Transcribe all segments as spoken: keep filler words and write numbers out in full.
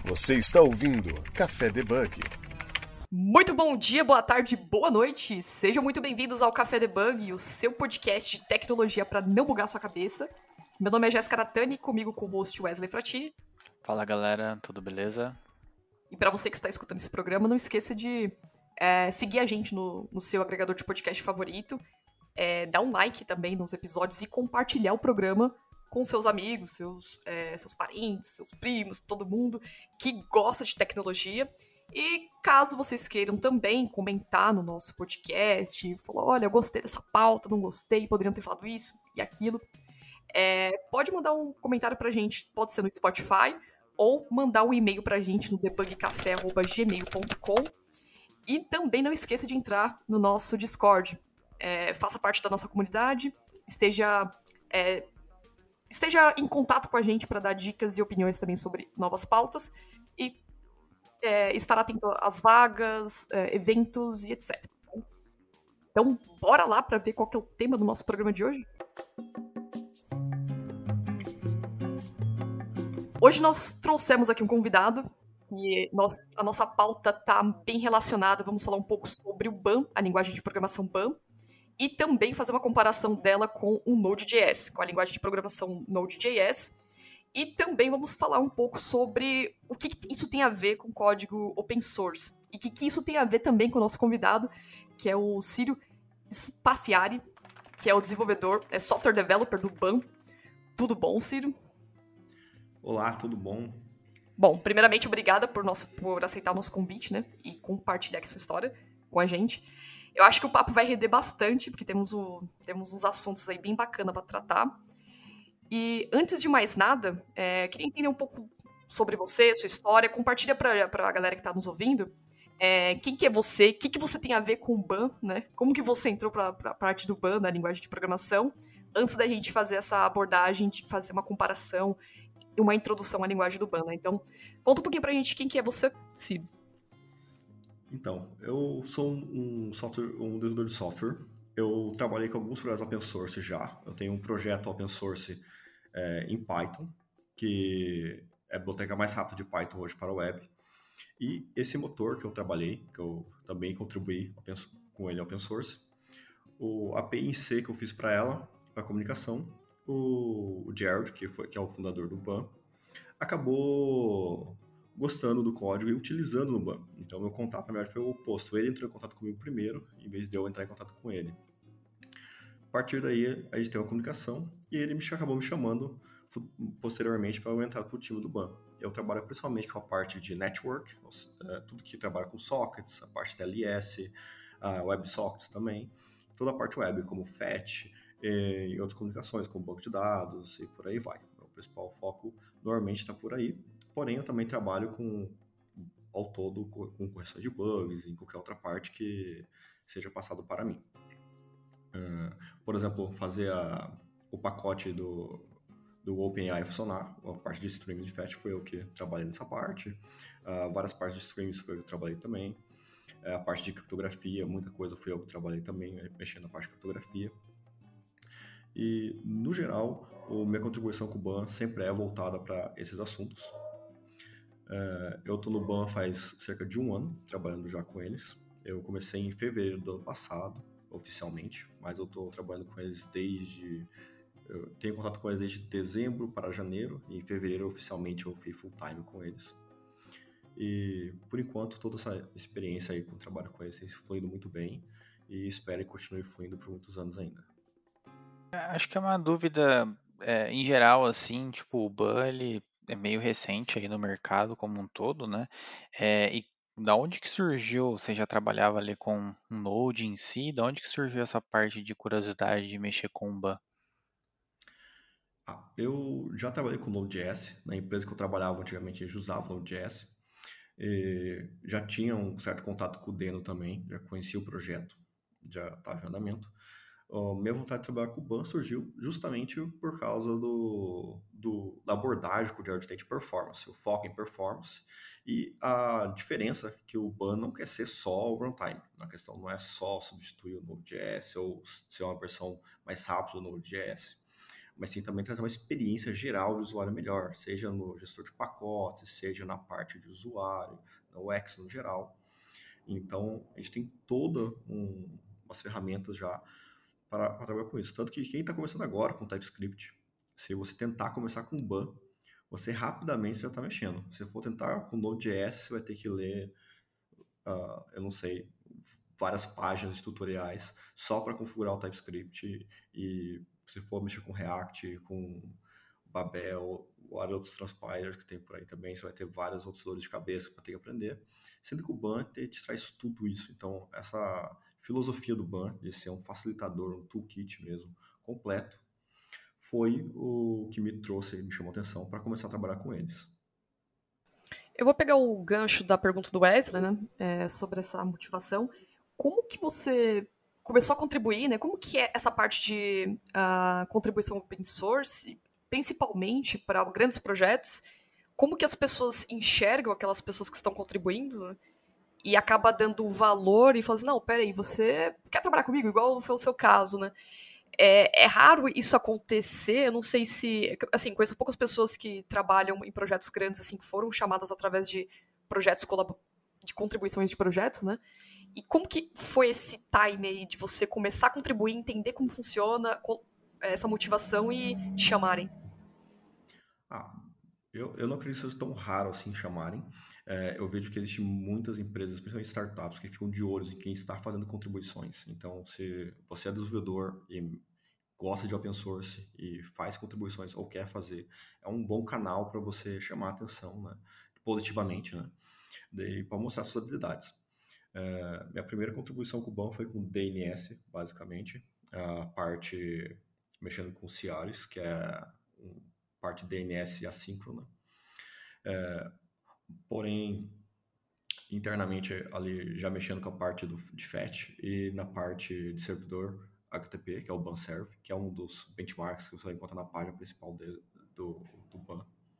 Você está ouvindo Café Debug. Muito bom dia, boa tarde, boa noite. Sejam muito bem-vindos ao Café Debug, o seu podcast de tecnologia para não bugar sua cabeça. Meu nome é Jéssica Natani, comigo com o host Wesley Fratini. Fala galera, tudo beleza? E para você que está escutando esse programa, não esqueça de é, seguir a gente no, no seu agregador de podcast favorito, é, dar um like também nos episódios e compartilhar o programa com seus amigos, seus, é, seus parentes, seus primos, todo mundo que gosta de tecnologia. E caso vocês queiram também comentar no nosso podcast, falar, olha, eu gostei dessa pauta, não gostei, poderiam ter falado isso e aquilo, é, pode mandar um comentário pra gente, pode ser no Spotify, ou mandar um e-mail pra gente no debugcafé arroba gmail ponto com. E também não esqueça de entrar no nosso Discord. É, faça parte da nossa comunidade, esteja... É, Esteja em contato com a gente para dar dicas e opiniões também sobre novas pautas e é, estar atento às vagas, é, eventos e etcétera. Então, bora lá para ver qual que é o tema do nosso programa de hoje? Hoje nós trouxemos aqui um convidado e nós, a nossa pauta está bem relacionada. Vamos falar um pouco sobre o B A M, a linguagem de programação B A M, e também fazer uma comparação dela com o Node.js, com a linguagem de programação Node.js. E também vamos falar um pouco sobre o que isso tem a ver com código open source. E o que, que isso tem a ver também com o nosso convidado, que é o Círio Spaziari, que é o desenvolvedor, é software developer do B A M. Tudo bom, Círio? Olá, tudo bom? Bom, primeiramente, obrigada por, nosso, por aceitar o nosso convite, né? E compartilhar aqui sua história com a gente. Eu acho que o papo vai render bastante, porque temos, o, temos uns assuntos aí bem bacana para tratar. E antes de mais nada, é, queria entender um pouco sobre você, sua história. Compartilha para a galera que está nos ouvindo. É, quem que é você? O que, que você tem a ver com o B A M, né? Como que você entrou para a parte do B A M, na linguagem de programação, antes da gente fazer essa abordagem de fazer uma comparação e uma introdução à linguagem do B A M, né? Então, conta um pouquinho para a gente quem que é você, Ciro. Então, eu sou um, software, um desenvolvedor de software. Eu trabalhei com alguns projetos open source já. Eu tenho um projeto open source é, em Python, que é a biblioteca mais rápida de Python hoje para a web. E esse motor que eu trabalhei, que eu também contribuí open, com ele open source, o A P I em C que eu fiz para ela, para comunicação, o, o Gerald, que, foi, que é o fundador do B A M, acabou gostando do código e utilizando no B A M. Então, meu contato, na verdade, foi o oposto. Ele entrou em contato comigo primeiro, em vez de eu entrar em contato com ele. A partir daí, a gente tem uma comunicação e ele me, acabou me chamando posteriormente para eu entrar para o time do B A M. Eu trabalho principalmente com a parte de network, tudo que trabalha com sockets, a parte da L S, a WebSockets também, toda a parte web, como Fetch e outras comunicações, como banco de dados e por aí vai. O principal foco normalmente está por aí. Porém, eu também trabalho com, ao todo, com correção de bugs e em qualquer outra parte que seja passado para mim. Uh, por exemplo, fazer a, o pacote do, do OpenAI funcionar, a parte de streaming de Fetch foi eu que trabalhei nessa parte, uh, várias partes de streams foi eu que trabalhei também, uh, a parte de criptografia, muita coisa foi eu que trabalhei também, mexendo na parte de criptografia. E, no geral, a minha contribuição com o B A M sempre é voltada para esses assuntos. Uh, eu estou no B A M faz cerca de um ano, trabalhando já com eles. Eu comecei em fevereiro do ano passado, oficialmente, mas eu estou trabalhando com eles desde... Eu tenho contato com eles desde dezembro para janeiro, e em fevereiro, oficialmente, eu fui full time com eles. E, por enquanto, toda essa experiência aí com o trabalho com eles tem fluído muito bem, e espero que continue fluindo por muitos anos ainda. Acho que é uma dúvida, é, em geral, assim, tipo, o B A M, ele é meio recente aí no mercado como um todo, né? É, e da onde que surgiu, você já trabalhava ali com um Node em si, da onde que surgiu essa parte de curiosidade de mexer com o B A M? Ah, eu já trabalhei com Node.js, na empresa que eu trabalhava antigamente eles usavam Node.js, e já tinha um certo contato com o Deno também, já conhecia o projeto, já estava em andamento. A minha vontade de trabalhar com o B A M surgiu justamente por causa do, do, da abordagem que o Gerald tem de performance, o foco em performance e a diferença que o B A M não quer ser só o runtime. A questão não é só substituir o Node.js ou ser uma versão mais rápida do Node.js. mas sim também trazer uma experiência geral de usuário melhor, seja no gestor de pacotes, seja na parte de usuário, no U X no geral. Então, a gente tem todas um, umas ferramentas já para, para trabalhar com isso. Tanto que quem está começando agora com TypeScript, se você tentar começar com B A N, você rapidamente já está mexendo. Se for tentar com Node.js, você vai ter que ler, uh, eu não sei, várias páginas de tutoriais só para configurar o TypeScript. E se for mexer com React, com Babel, vários outros transpilers que tem por aí também, você vai ter várias outras dores de cabeça para ter que aprender. Sendo que o B A N te traz tudo isso. Então, essa filosofia do B A N, de ser um facilitador, um toolkit mesmo, completo, foi o que me trouxe, me chamou a atenção para começar a trabalhar com eles. Eu vou pegar o gancho da pergunta do Wesley, né, é, sobre essa motivação. Como que você começou a contribuir, né? Como que é essa parte de uh, contribuição open source, principalmente para grandes projetos? Como que as pessoas enxergam aquelas pessoas que estão contribuindo, né? E acaba dando valor e falando assim, não, peraí, você quer trabalhar comigo? Igual foi o seu caso, né? É, é raro isso acontecer, eu não sei se... Assim, conheço poucas pessoas que trabalham em projetos grandes, assim, que foram chamadas através de projetos, colab- de contribuições de projetos, né? E como que foi esse time aí de você começar a contribuir, entender como funciona essa motivação e te chamarem? Ah, eu, eu não acredito que seja tão raro assim chamarem. É, eu vejo que existem muitas empresas, principalmente startups, que ficam de olho em quem está fazendo contribuições. Então, se você é desenvolvedor e gosta de open source e faz contribuições ou quer fazer, é um bom canal para você chamar a atenção, né? Positivamente, né? Para mostrar suas habilidades. É, minha primeira contribuição com o B A N foi com D N S, basicamente, a parte mexendo com Cialis, que é um, parte D N S assíncrona. É, porém, internamente ali já mexendo com a parte do, de fetch e na parte de servidor H T T P, que é o Banserv, que é um dos benchmarks que você vai encontrar na página principal de, do, do B A N.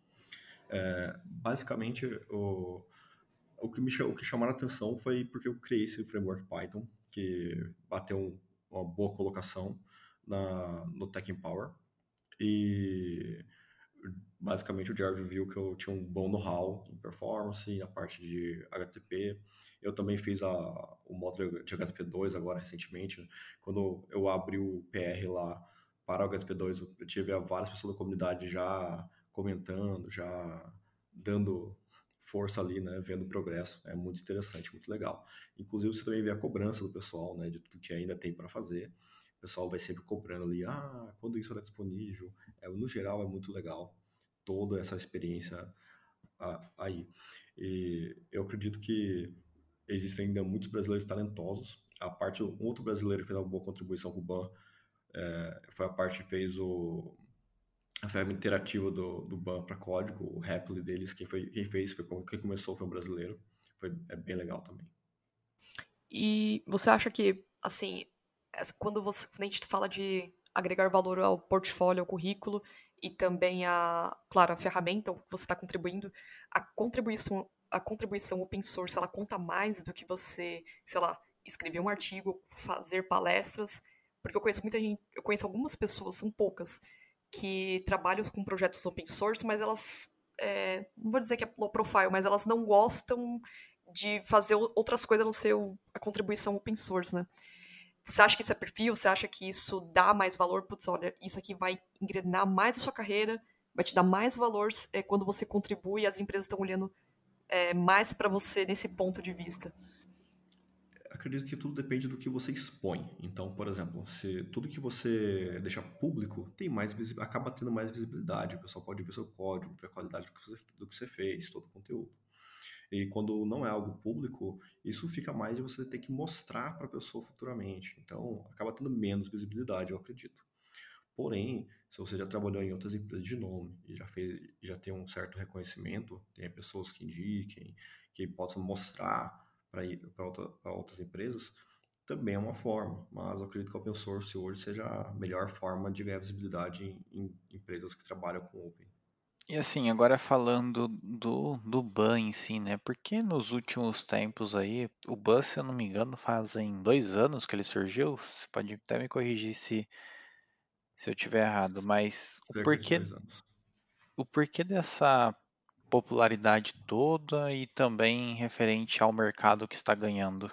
É, basicamente, o, o, que me, o que chamaram a atenção foi porque eu criei esse framework Python, que bateu um, uma boa colocação na, no Tech Empower. E basicamente o George viu que eu tinha um bom know-how em performance, na parte de H T T P. Eu também fiz a, o módulo de H T T P dois agora recentemente. Quando eu abri o P R lá para o H T T P dois, eu tive várias pessoas da comunidade já comentando, já dando força ali, né, vendo o progresso. É muito interessante, muito legal. Inclusive você também vê a cobrança do pessoal, né, de tudo que ainda tem para fazer. O pessoal vai sempre cobrando ali, ah, quando isso está disponível. É, no geral é muito legal toda essa experiência ah, aí. E eu acredito que existem ainda muitos brasileiros talentosos. A parte, um outro brasileiro que fez uma boa contribuição para o B A N é, foi a parte que fez o, a ferramenta interativa do, do B A N para código, o Repli deles. Quem, foi, quem fez, foi, quem começou foi um brasileiro. Foi, é bem legal também. E você acha que, assim, quando, você, quando a gente fala de agregar valor ao portfólio, ao currículo, e também a, claro, a ferramenta que você está contribuindo, a contribuição, a contribuição open source, ela conta mais do que você, sei lá, escrever um artigo, fazer palestras, porque eu conheço muita gente, eu conheço algumas pessoas, são poucas, que trabalham com projetos open source, mas elas, é, não vou dizer que é low profile, mas elas não gostam de fazer outras coisas a não ser a contribuição open source, né? Você acha que isso é perfil? Você acha que isso dá mais valor? Putz, olha, isso aqui vai engrenar mais a sua carreira, vai te dar mais valor é, quando você contribui e as empresas estão olhando é, mais para você nesse ponto de vista? Acredito que tudo depende do que você expõe. Então, por exemplo, se tudo que você deixa público tem mais visi- acaba tendo mais visibilidade. O pessoal pode ver seu código, ver a qualidade do que você, do que você fez, todo o conteúdo. E quando não é algo público, isso fica mais de você ter que mostrar para a pessoa futuramente. Então, acaba tendo menos visibilidade, eu acredito. Porém, se você já trabalhou em outras empresas de nome e já, fez, já tem um certo reconhecimento, tem pessoas que indiquem, que possam mostrar para outra, outras empresas, também é uma forma. Mas eu acredito que o open source hoje seja a melhor forma de ganhar visibilidade em, em empresas que trabalham com open. E assim, agora falando do, do B A N em si, né? Porque nos últimos tempos aí, o B A N, se eu não me engano, fazem dois anos que ele surgiu. Você pode até me corrigir se, se eu tiver errado, mas o Cerca de porquê, dois anos. o porquê dessa popularidade toda e também referente ao mercado que está ganhando?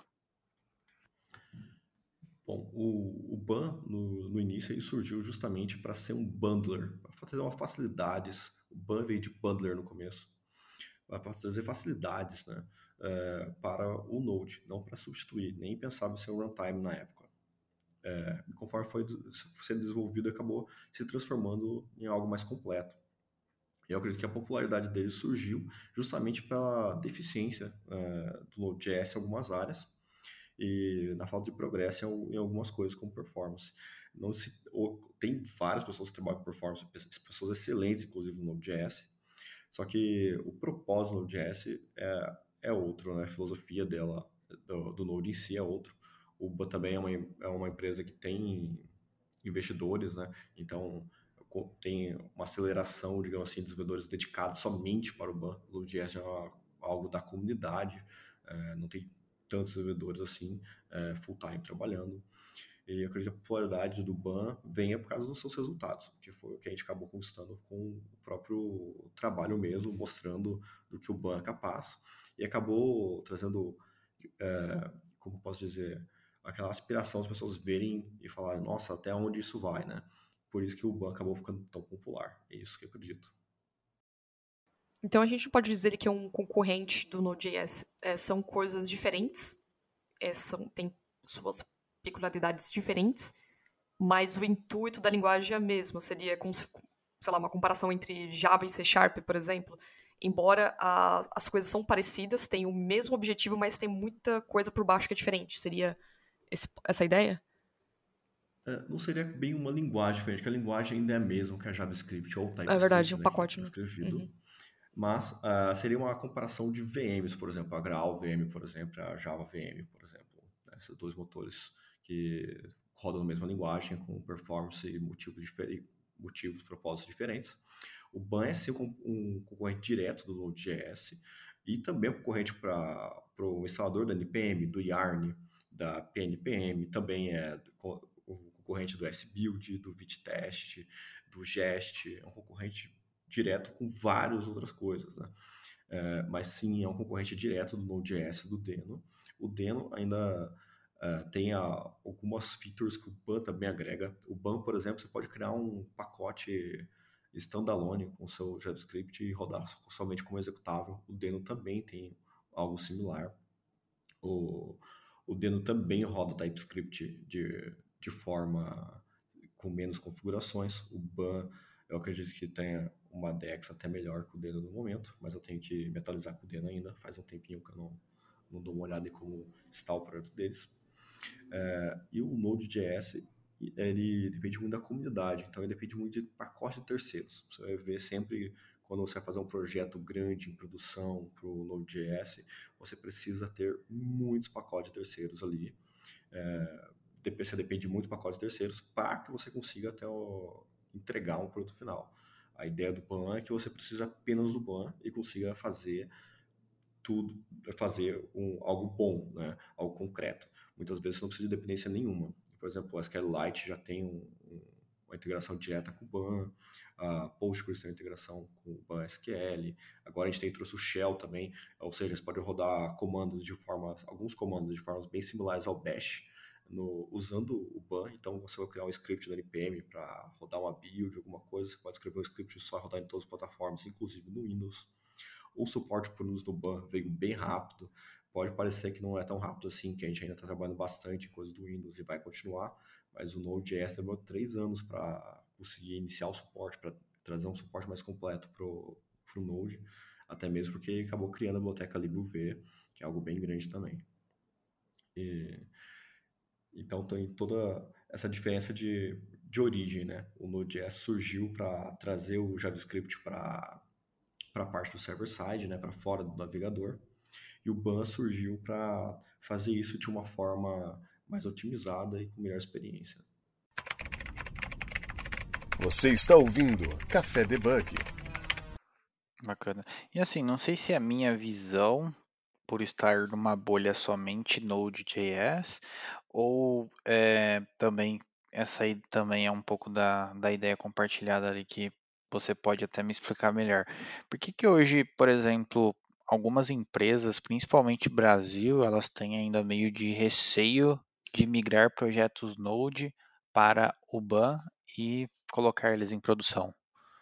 Bom, o, o ban, no, no início, ele surgiu justamente para ser um bundler, para trazer uma facilidades. O ban veio de bundler no começo, para trazer facilidades, né, é, para o Node, não para substituir, nem pensava em ser um runtime na época. É, conforme foi sendo desenvolvido, acabou se transformando em algo mais completo. E eu acredito que a popularidade dele surgiu justamente pela deficiência é, do Node.js em algumas áreas e na falta de progresso em, em algumas coisas, como performance. Não se, ou, tem várias pessoas que trabalham com performance, pessoas excelentes, inclusive no Node.js, só que o propósito do Node.js é, é outro, né? A filosofia dela, do, do Node em si é outro. O B A também é uma, é uma empresa que tem investidores, né? Então tem uma aceleração, digamos assim, de desenvolvedores dedicados somente para o B A. O Node.js é algo da comunidade, é, não tem tantos desenvolvedores assim, é, full-time trabalhando. E eu acredito que a popularidade do B A N venha por causa dos seus resultados, que foi o que a gente acabou conquistando com o próprio trabalho mesmo, mostrando do que o B A N é capaz. E acabou trazendo, é, como posso dizer, aquela aspiração as pessoas verem e falarem, nossa, até onde isso vai, né? Por isso que o B A N acabou ficando tão popular. É isso que eu acredito. Então a gente pode dizer que é um concorrente do Node.js. É, são coisas diferentes, é, são, tem suas peculiaridades diferentes, mas o intuito da linguagem é a mesma. Seria, como se, sei lá, uma comparação entre Java e C Sharp, por exemplo. Embora a, as coisas são parecidas, têm o mesmo objetivo, mas tem muita coisa por baixo que é diferente. Seria esse, essa a ideia? É, não seria bem uma linguagem diferente, porque a linguagem ainda é a mesma que a JavaScript ou o É verdade, TypeScript, um né, que pacote, é né? escrevido. Uhum. Mas uh, seria uma comparação de V Ms, por exemplo, a Graal V M, por exemplo, a Java V M, por exemplo. Né? Esses dois motores que rodam na mesma linguagem, com performance e motivos, motivos propósitos diferentes. O B A N é ser um, um concorrente direto do Node.js e também um concorrente para o instalador da N P M, do Yarn, da P N P M, também é o concorrente do S-Build, do Vittest, do Jest, é um concorrente direto com várias outras coisas, né? É, mas sim, é um concorrente direto do Node.js e do Deno. O Deno ainda é, tem a, algumas features que o B A N também agrega. O B A N, por exemplo, você pode criar um pacote standalone com o seu JavaScript e rodar somente como executável. O Deno também tem algo similar. O, o Deno também roda TypeScript de, de forma com menos configurações. O B A N, eu acredito que tenha uma Dex até melhor que o Deno no momento, mas eu tenho que me atualizar com o Deno ainda. Faz um tempinho que eu não, não dou uma olhada em como está o projeto deles. É, e o Node.js, ele depende muito da comunidade, então ele depende muito de pacote de terceiros. Você vai ver sempre, quando você vai fazer um projeto grande em produção para o Node.js, você precisa ter muitos pacotes de terceiros ali. É, você depende muito de pacotes de terceiros para que você consiga até o, entregar um produto final. A ideia do B A N é que você precisa apenas do B A N e consiga fazer tudo, fazer um, algo bom, né? Algo concreto. Muitas vezes você não precisa de dependência nenhuma. Por exemplo, o SQLite já tem um, um, uma integração direta com o B A N, a Postgres tem uma integração com o B A N S Q L, agora a gente tem trouxe o Shell também, ou seja, você pode rodar comandos de forma, alguns comandos de formas bem similares ao Bash, no, usando o B A N. Então você vai criar um script da N P M para rodar uma build, alguma coisa, você pode escrever um script só rodar em todas as plataformas, inclusive no Windows. O suporte por uso do B A N veio bem rápido. Pode parecer que não é tão rápido assim, que a gente ainda está trabalhando bastante em coisas do Windows e vai continuar, mas o Node.js demorou três anos para conseguir iniciar o suporte, para trazer um suporte mais completo para o Node, até mesmo porque acabou criando a biblioteca librov, que é algo bem grande também. E, então tem toda essa diferença de, de origem, né? O Node.js surgiu para trazer o JavaScript para para a parte do server-side, né, para fora do navegador, e o B A N surgiu para fazer isso de uma forma mais otimizada e com melhor experiência. Você está ouvindo Café Debug. Bacana. E assim, não sei se é a minha visão, por estar numa bolha somente Node.js, ou é, também essa aí também é um pouco da, da ideia compartilhada ali que você pode até me explicar melhor. Por que que hoje, por exemplo, algumas empresas, principalmente Brasil, elas têm ainda meio de receio de migrar projetos Node para o ban e colocar eles em produção?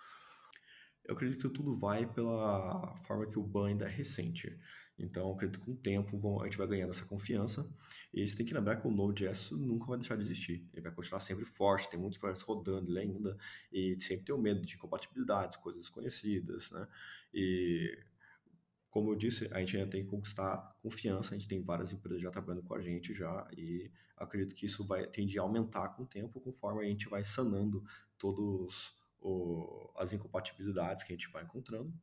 Eu acredito que tudo vai pela forma que o ban ainda é recente. Então, eu acredito que com o tempo vão- a gente vai ganhando essa confiança. E você tem que lembrar que o Node.js nunca vai deixar de existir. Ele vai continuar sempre forte, tem muitos projetos rodando ele ainda. E sempre tem o medo de incompatibilidades, coisas desconhecidas, né? E, como eu disse, a gente ainda tem que conquistar confiança. A gente tem várias empresas já trabalhando com a gente já. E acredito que isso vai tende a aumentar com o tempo, conforme a gente vai sanando todos o- as incompatibilidades que a gente vai encontrando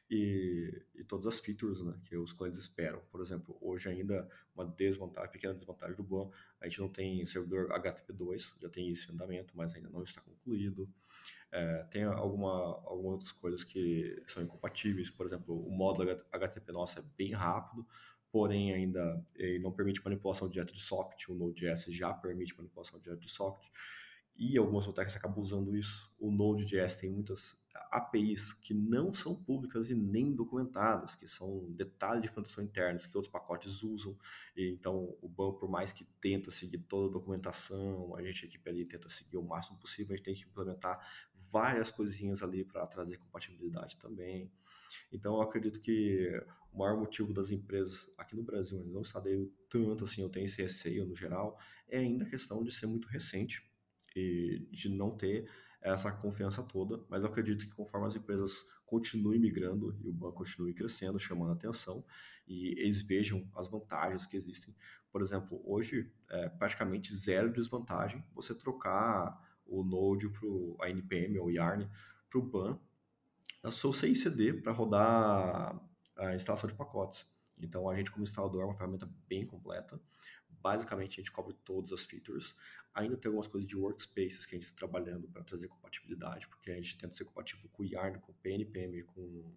e, e todas as features, né, que os clientes esperam. Por exemplo, hoje ainda uma desvantagem, pequena desvantagem do ban, a gente não tem servidor H T T P dois, já tem isso em andamento, mas ainda não está concluído. É, tem alguma, algumas outras coisas que são incompatíveis, por exemplo, o módulo H T T P nosso é bem rápido, porém ainda ele não permite manipulação direta de socket, o Node.js já permite manipulação direta de socket, e algumas bibliotecas acabam usando isso. O Node.js tem muitas A P Is que não são públicas e nem documentadas, que são detalhes de implementação internos que outros pacotes usam. E então, o banco, por mais que tenta seguir toda a documentação, a gente, a equipe ali, tenta seguir o máximo possível, a gente tem que implementar várias coisinhas ali para trazer compatibilidade também. Então, eu acredito que o maior motivo das empresas aqui no Brasil não está aderindo tanto assim, eu tenho esse receio no geral, é ainda a questão de ser muito recente e de não ter essa confiança toda, mas eu acredito que conforme as empresas continuem migrando e o banco continue crescendo, chamando a atenção, e eles vejam as vantagens que existem. Por exemplo, hoje é praticamente zero desvantagem você trocar o Node para a N P M ou o Yarn para o ban no seu C I C D para rodar a instalação de pacotes. Então, a gente, como instalador, é uma ferramenta bem completa. Basicamente, a gente cobre todas as features. Ainda tem algumas coisas de workspaces que a gente está trabalhando para trazer compatibilidade, porque a gente tenta ser compatível com o Yarn, com o P N P M e com,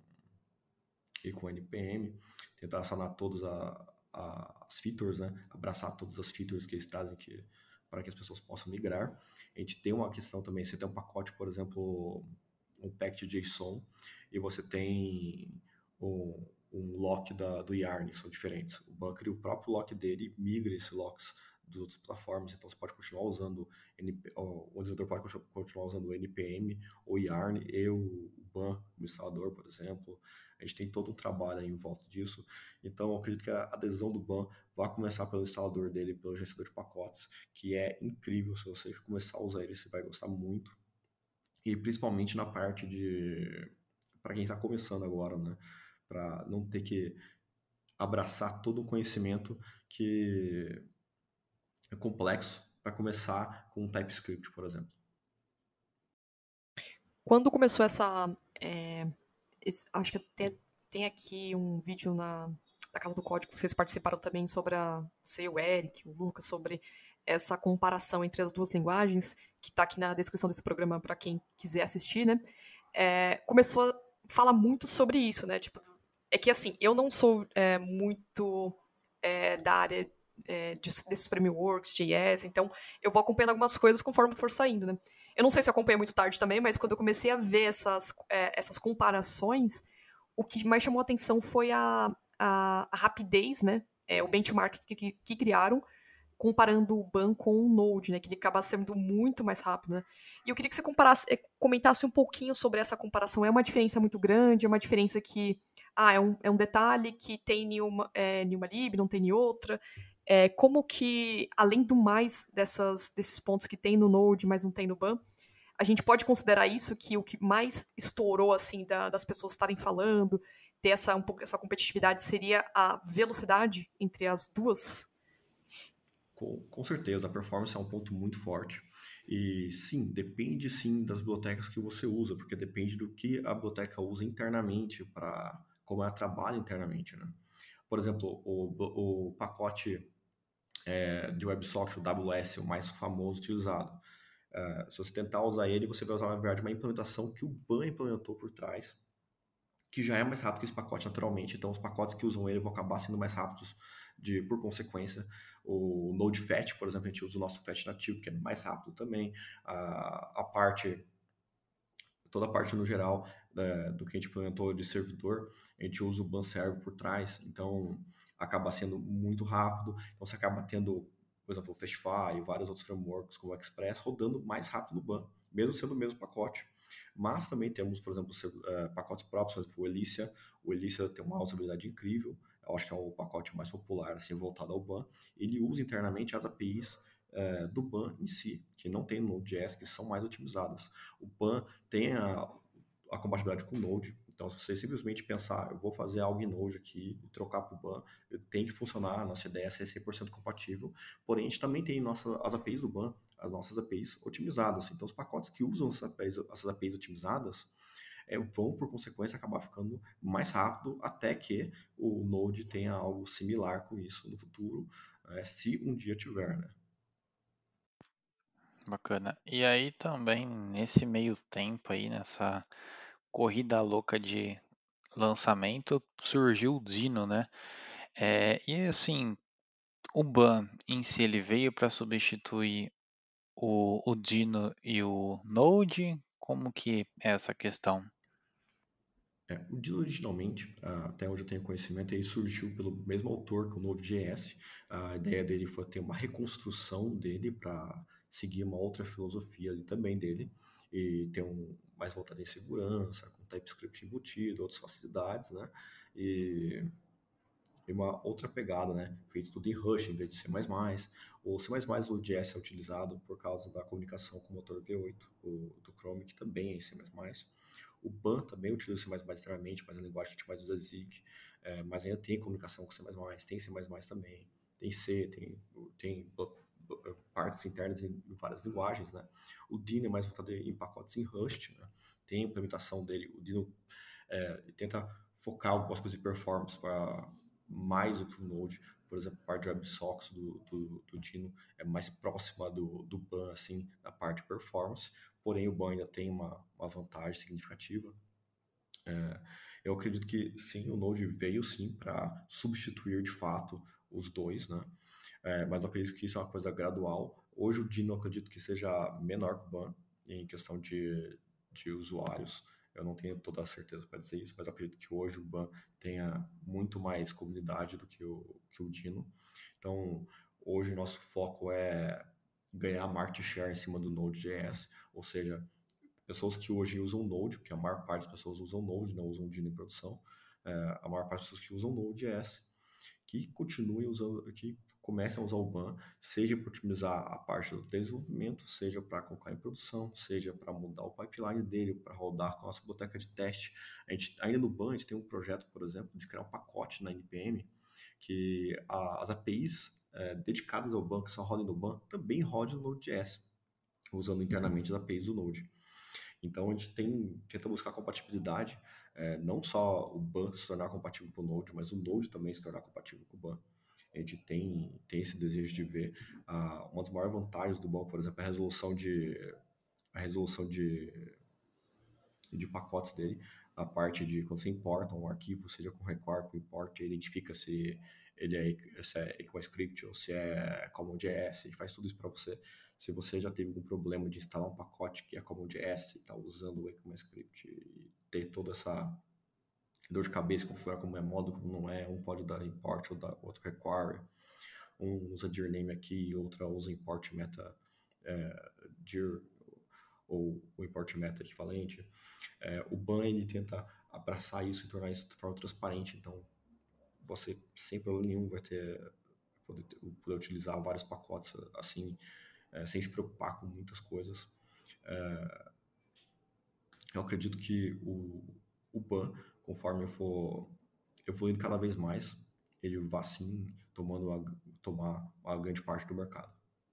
e com o N P M. Tentar sanar todas a, a, as features, né? Abraçar todas as features que eles trazem que, para que as pessoas possam migrar. A gente tem uma questão também, você tem um pacote, por exemplo, um packet JSON, e você tem um, um lock da, do Yarn, que são diferentes. O banco cria o próprio lock dele e migra esses locks das outras plataformas, então você pode continuar usando, N P, o desenvolvedor pode continuar usando o N P M, o Yarn e o ban como instalador, por exemplo. A gente tem todo um trabalho aí em volta disso, então eu acredito que a adesão do ban vai começar pelo instalador dele, pelo gerenciador de pacotes, que é incrível. Se você começar a usar ele, você vai gostar muito. E principalmente na parte de, para quem está começando agora, né? Para não ter que abraçar todo o conhecimento que é complexo para começar com TypeScript, por exemplo. Quando começou essa... é, esse- acho que até tem aqui um vídeo na, na Casa do Código que vocês participaram também sobre a... Sei, o Eric, o Lucas, sobre essa comparação entre as duas linguagens, que está aqui na descrição desse programa para quem quiser assistir, né? É, começou a falar muito sobre isso, né? Tipo, é que assim, eu não sou é, muito é, da área é, de, desses frameworks, J S, então eu vou acompanhando algumas coisas conforme for saindo, né? Eu não sei se acompanha muito tarde também, mas quando eu comecei a ver essas, é, essas comparações, o que mais chamou a atenção foi a, a, a rapidez, né? É, o benchmark que, que, que criaram, comparando o ban com o Node, né? Que ele acaba sendo muito mais rápido, né? E eu queria que você comparasse, comentasse um pouquinho sobre essa comparação. É uma diferença muito grande? É uma diferença que ah, é um, é um detalhe que tem nenhuma, é, nenhuma lib, não tem nem outra? É, como que, além do mais dessas, desses pontos que tem no Node, mas não tem no ban, a gente pode considerar isso que o que mais estourou, assim, da, das pessoas estarem falando, ter essa, um pouco, essa competitividade, seria a velocidade entre as duas? Com, com certeza, a performance é um ponto muito forte. E sim, depende sim das bibliotecas que você usa, porque depende do que a biblioteca usa internamente para como ela trabalha internamente, né? Por exemplo, o, o pacote é, de WebSocket, o W S, o mais famoso utilizado. Uh, se você tentar usar ele, você vai usar, na verdade, uma implementação que o ban implementou por trás, que já é mais rápido que esse pacote naturalmente. Então, os pacotes que usam ele vão acabar sendo mais rápidos de, por consequência, o Node-Fetch, por exemplo, a gente usa o nosso fetch nativo, que é mais rápido também. A, a parte, toda a parte no geral é, do que a gente implementou de servidor, a gente usa o Banserve por trás, então acaba sendo muito rápido. Então você acaba tendo, por exemplo, o Fastify e vários outros frameworks como o Express rodando mais rápido no Ban, mesmo sendo o mesmo pacote. Mas também temos, por exemplo, uh, pacotes próprios, por exemplo, o Elysia. O Elysia tem uma usabilidade incrível, eu acho que é o pacote mais popular, assim, voltado ao Ban. Ele usa internamente as A P Is uh, do Ban em si, que não tem no Node.js, que são mais otimizadas. O Ban tem a, a compatibilidade com o Node, então se você simplesmente pensar, eu vou fazer algo em Node aqui e trocar para o Ban, tem que funcionar, a nossa ideia é ser cem por cento compatível, porém a gente também tem nossa, as A P Is do Ban, as nossas A P Is otimizadas. Então, os pacotes que usam essas A P Is, essas A P Is otimizadas é, vão, por consequência, acabar ficando mais rápido até que o Node tenha algo similar com isso no futuro, é, se um dia tiver, né? Bacana. E aí também, nesse meio tempo aí, nessa corrida louca de lançamento, surgiu o Dino, né? É, e assim, o Ban em si, ele veio para substituir o, o Dino e o Node? Como que é essa questão? É, o Dino originalmente, ah, até onde eu tenho conhecimento, ele surgiu pelo mesmo autor que o Node.js. A ideia dele foi ter uma reconstrução dele para seguir uma outra filosofia ali também dele e ter um mais voltado em segurança, com TypeScript embutido, outras facilidades, né? E, e uma outra pegada, né? Feito tudo em Rush em vez de C++. O C++ do Node.js é utilizado por causa da comunicação com o motor V oito, o, do Chrome, que também é em C++. O Ban também utiliza C++ extremamente, mas a linguagem que a gente mais usa é Zig. É, mas ainda tem comunicação com C++, tem C++ também, tem C, tem, tem partes internas em várias linguagens, né? O Dino é mais voltado em pacotes em Rust, né? Tem a implementação dele, o Dino é, tenta focar algumas coisas de performance para mais do que o Node. Por exemplo, a parte de WebSockets do, do, do Dino é mais próxima do, do Ban, assim, na parte de performance. Porém, o Ban ainda tem uma, uma vantagem significativa. É, eu acredito que sim, o Node veio sim para substituir de fato os dois, né? É, mas eu acredito que isso é uma coisa gradual. Hoje o Dino eu acredito que seja menor que o Ban em questão de, de usuários. Eu não tenho toda a certeza para dizer isso, mas eu acredito que hoje o Ban tenha muito mais comunidade do que o, que o Dino. Então, hoje o nosso foco é ganhar market share em cima do Node.js, ou seja, pessoas que hoje usam Node, porque a maior parte das pessoas usam Node, não usam Dino em produção, é, a maior parte das pessoas que usam Node.js, que continuem usando, que comecem a usar o Ban, seja para otimizar a parte do desenvolvimento, seja para colocar em produção, seja para mudar o pipeline dele, para rodar com a nossa biblioteca de teste. A gente, ainda no Ban, a gente tem um projeto, por exemplo, de criar um pacote na N P M, que a, as A P Is é, dedicadas ao Ban, que só rodem no Ban, também rodem no Node.js, usando internamente as A P Is do Node. Então, a gente tem, tenta buscar compatibilidade, é, não só o Ban se tornar compatível com o Node, mas o Node também se tornar compatível com o Ban. A gente tem, tem esse desejo de ver uh, uma das maiores vantagens do Ban, por exemplo, é a resolução de, a resolução de, de pacotes dele, a parte de quando você importa um arquivo, seja com require, com import, ele identifica se ele é, se é ECMAScript ou se é CommonJS, ele faz tudo isso para você. Se você já teve algum problema de instalar um pacote que é CommonJS e está usando o ECMAScript e ter toda essa dor de cabeça, configurar como é módulo, como não é, um pode dar import ou dar outro require, um usa dir name aqui, outra usa import meta é, dir ou o import meta equivalente. É, o Ban ele tenta abraçar isso e tornar isso de forma transparente, então você sem problema nenhum vai ter poder, poder utilizar vários pacotes assim, é, sem se preocupar com muitas coisas. É, eu acredito que o, o Ban, conforme eu for evoluindo cada vez mais, ele vai sim tomando a, tomar a grande parte do mercado.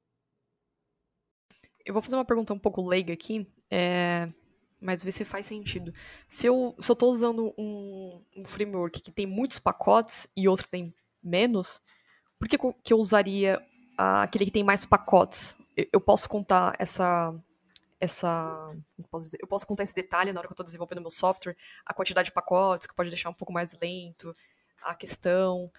Eu vou fazer uma pergunta um pouco leiga aqui, é, mas ver se faz sentido. Se eu, se eu tô usando um, um framework que tem muitos pacotes e outro tem menos, por que, que eu usaria ah, aquele que tem mais pacotes? Eu, eu posso contar essa... essa como posso dizer? Eu posso contar esse detalhe na hora que eu estou desenvolvendo meu software, a quantidade de pacotes, que pode deixar um pouco mais lento, a questão...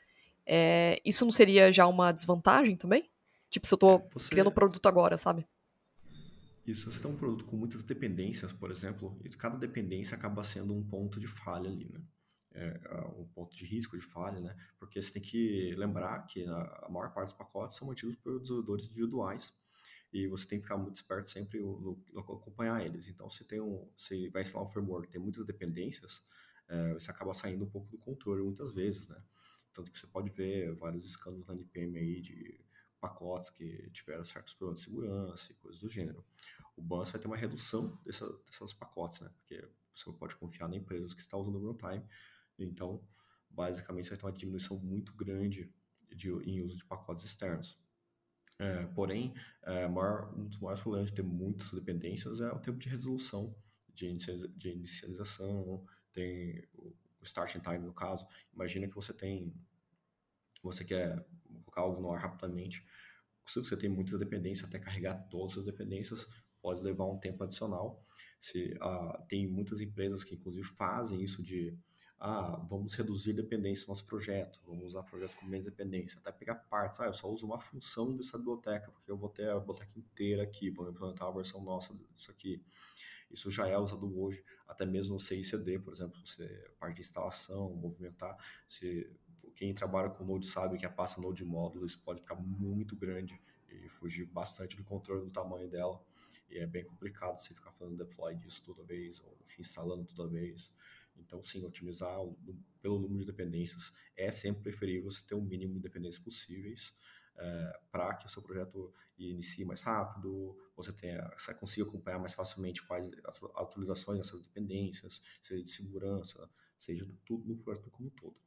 É, isso não seria já uma desvantagem também? Tipo, se eu tô Você, criando o produto agora, sabe? isso, você tem um produto com muitas dependências, por exemplo, e cada dependência acaba sendo um ponto de falha ali, né? É, é, um ponto de risco de falha, né? Porque você tem que lembrar que a, a maior parte dos pacotes são mantidos por desenvolvedores individuais e você tem que ficar muito esperto sempre no, no acompanhar eles. Então, se tem um, se vai instalar um framework que tem muitas dependências, é, você acaba saindo um pouco do controle muitas vezes, né? Tanto que você pode ver vários escândalos na N P M aí de pacotes que tiveram certos problemas de segurança e coisas do gênero. O B A N vai ter uma redução dessa, dessas pacotes, né? Porque você não pode confiar na empresa que está usando o runtime. Então, basicamente, você vai ter uma diminuição muito grande de, em uso de pacotes externos. É, porém, é, maior, um dos maiores problemas de ter muitas dependências é o tempo de resolução, de, inicia, de inicialização, tem o, o starting time, no caso. Imagina que você tem, você quer colocar algo no ar rapidamente. Se você tem muita dependência, até carregar todas as dependências pode levar um tempo adicional. Se, ah, tem muitas empresas que, inclusive, fazem isso de ah, vamos reduzir dependência do nosso projeto, vamos usar projetos com menos dependência, até pegar partes, ah, eu só uso uma função dessa biblioteca, porque eu vou ter a biblioteca inteira aqui, vou implementar a versão nossa disso aqui. Isso já é usado hoje, até mesmo no C I C D, por exemplo, você, parte de instalação, movimentar, se, quem trabalha com Node sabe que a pasta Node módulo, isso pode ficar muito grande e fugir bastante do controle do tamanho dela, e é bem complicado você ficar fazendo deploy disso toda vez, ou reinstalando toda vez. Então, sim, otimizar o, pelo número de dependências é sempre preferível você ter o mínimo de dependências possíveis é, para que o seu projeto inicie mais rápido, você, tenha, você consiga acompanhar mais facilmente quais as atualizações dessas dependências, seja de segurança, seja de tudo no projeto como um todo.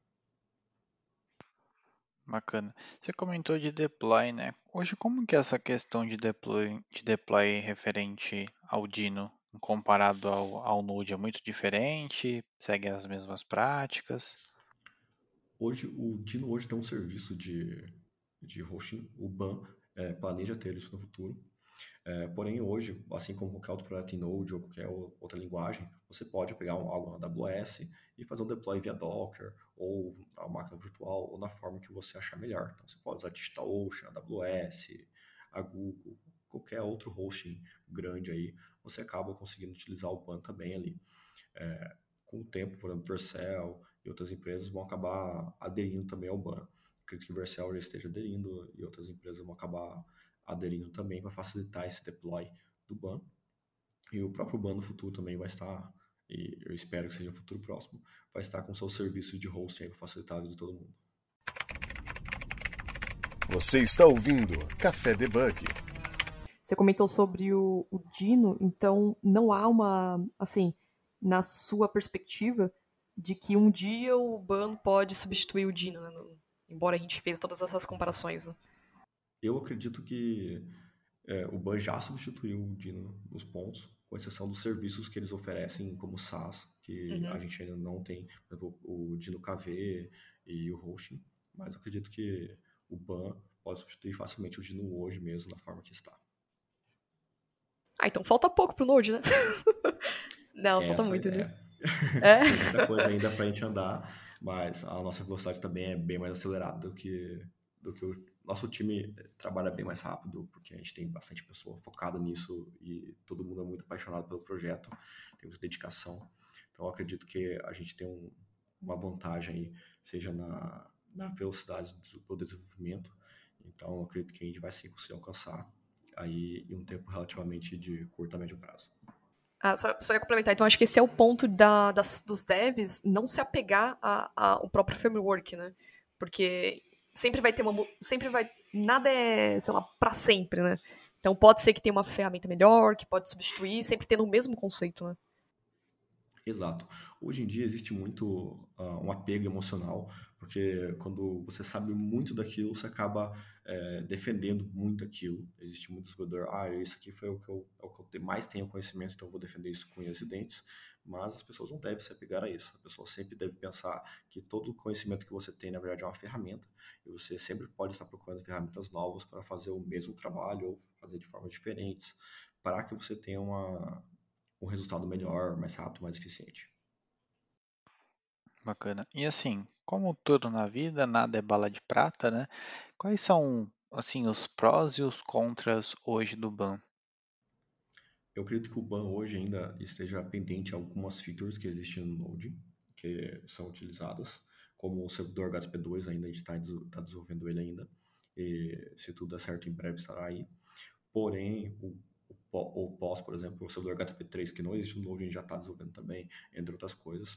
Bacana. Você comentou de deploy, né? Hoje, como que é essa questão de deploy, de deploy referente ao Dino, comparado ao, ao Node, é muito diferente? Segue as mesmas práticas? Hoje, o Dino hoje tem um serviço de, de hosting, o B A N é, planeja ter isso no futuro. É, porém, hoje, assim como qualquer outro projeto em Node ou qualquer outra linguagem, você pode pegar um, algo na A W S e fazer um deploy via Docker, ou a máquina virtual, ou na forma que você achar melhor. Então, você pode usar DigitalOcean, A W S, a Google, qualquer outro hosting grande aí, você acaba conseguindo utilizar o B A N também ali. É, com o tempo, por exemplo, Vercel e outras empresas vão acabar aderindo também ao B A N. Acredito que Vercel já esteja aderindo e outras empresas vão acabar aderindo também para facilitar esse deploy do B A N. E o próprio B A N no futuro também vai estar, e eu espero que seja no futuro próximo, vai estar com seus serviços de hosting para facilitar a vida de todo mundo. Você está ouvindo Café Debug. Você comentou sobre o, o Dino, então não há uma, assim, na sua perspectiva, de que um dia o B A N pode substituir o Dino, né? Embora a gente fez todas essas comparações, né? Eu acredito que é, o B A N já substituiu o Dino nos pontos, com exceção dos serviços que eles oferecem como SaaS, que Uhum. a gente ainda não tem, por exemplo, o Dino K V e o hosting, mas eu acredito que o B A N pode substituir facilmente o Dino hoje mesmo, na forma que está. Ah, então falta pouco pro Node, né? Não, Essa falta muito, é. né? É. Tem muita coisa ainda pra gente andar, mas a nossa velocidade também é bem mais acelerada do que, do que o nosso time trabalha bem mais rápido, porque a gente tem bastante pessoa focada nisso e todo mundo é muito apaixonado pelo projeto, tem muita dedicação. Então eu acredito que a gente tem um, uma vantagem aí, seja na, na velocidade do desenvolvimento. Então eu acredito que a gente vai sim conseguir alcançar aí em um tempo relativamente de curto a médio prazo. Ah, só, só ia complementar, então acho que esse é o ponto da, das, dos devs não se apegar a- a- ao próprio framework, né? Porque sempre vai ter uma. mu- Sempre vai. Nada é, sei lá, pra sempre, né? Então pode ser que tenha uma ferramenta melhor, que pode substituir, sempre tendo o mesmo conceito, né? Exato. Hoje em dia existe muito uh, um apego emocional, porque quando você sabe muito daquilo, você acaba é, defendendo muito aquilo. Existe muito desenvolvedor, ah, isso aqui foi o que eu, é o que eu mais tenho conhecimento, então eu vou defender isso com unhas e dentes, mas as pessoas não devem se apegar a isso. A pessoa sempre deve pensar que todo o conhecimento que você tem, na verdade, é uma ferramenta, e você sempre pode estar procurando ferramentas novas para fazer o mesmo trabalho ou fazer de formas diferentes, para que você tenha uma um resultado melhor, mais rápido, mais eficiente. Bacana. E assim, como tudo na vida, nada é bala de prata, né? Quais são, assim, os prós e os contras hoje do ban? Eu acredito que o ban hoje ainda esteja pendente algumas features que existem no Node, que são utilizadas, como o servidor H T T P dois ainda, a gente está tá desenvolvendo ele ainda, e se tudo der certo, em breve estará aí. Porém, o, o, pó- o pós, por exemplo, o servidor H T T P três, que não existe no Node, a gente já está desenvolvendo também, entre outras coisas.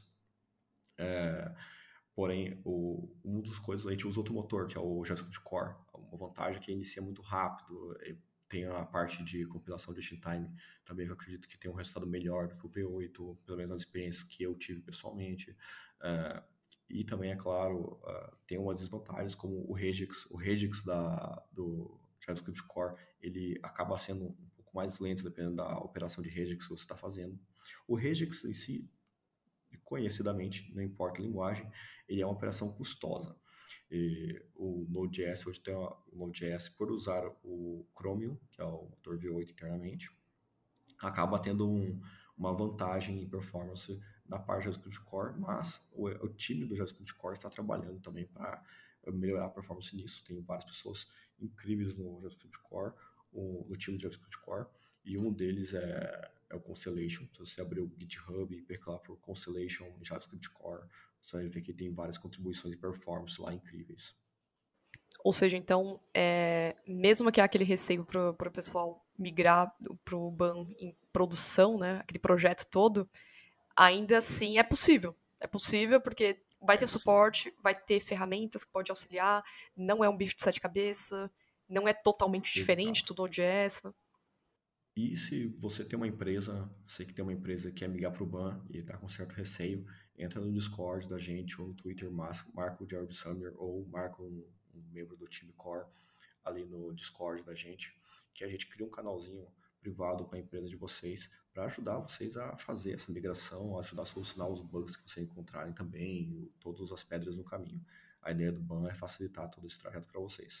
É, porém, o, uma das coisas, a gente usa outro motor, que é o JavaScript Core. Uma vantagem é que inicia muito rápido, e tem a parte de compilação de time também, que eu acredito que tem um resultado melhor do que o V oito, pelo menos nas experiências que eu tive pessoalmente. É, e também, é claro, uh, tem umas desvantagens, como o Regix. O Regix da, do JavaScript Core, ele acaba sendo um pouco mais lento, dependendo da operação de Regix que você está fazendo. O Regix em si, conhecidamente, não importa a linguagem, ele é uma operação custosa. E o Node.js, hoje tem o Node.js, por usar o Chromium, que é o motor V oito internamente, acaba tendo um, uma vantagem em performance na parte do JavaScript Core, mas o, o time do JavaScript Core está trabalhando também para melhorar a performance nisso. Tem várias pessoas incríveis no JavaScript Core, o, no time do JavaScript Core, e um deles é, é o Constellation. Se você abrir o GitHub e pegar lá por Constellation JavaScript Core, você vai ver que tem várias contribuições de performance lá incríveis. Ou seja, então, é, mesmo que há aquele receio para o pessoal migrar para o ban em produção, né, aquele projeto todo, ainda assim é possível. É possível porque vai ter É possível. suporte, vai ter ferramentas que pode auxiliar, não é um bicho de sete cabeças, não é totalmente diferente Exato. do Node.js. Né? E se você tem uma empresa, sei que tem uma empresa que quer migrar para o ban e está com certo receio, entra no Discord da gente ou no Twitter, mas- marca o Jared Summer ou marca um, um membro do time Core ali no Discord da gente, que a gente cria um canalzinho privado com a empresa de vocês para ajudar vocês a fazer essa migração, ajudar a solucionar os bugs que vocês encontrarem também, todas as pedras no caminho. A ideia do ban é facilitar todo esse trajeto para vocês.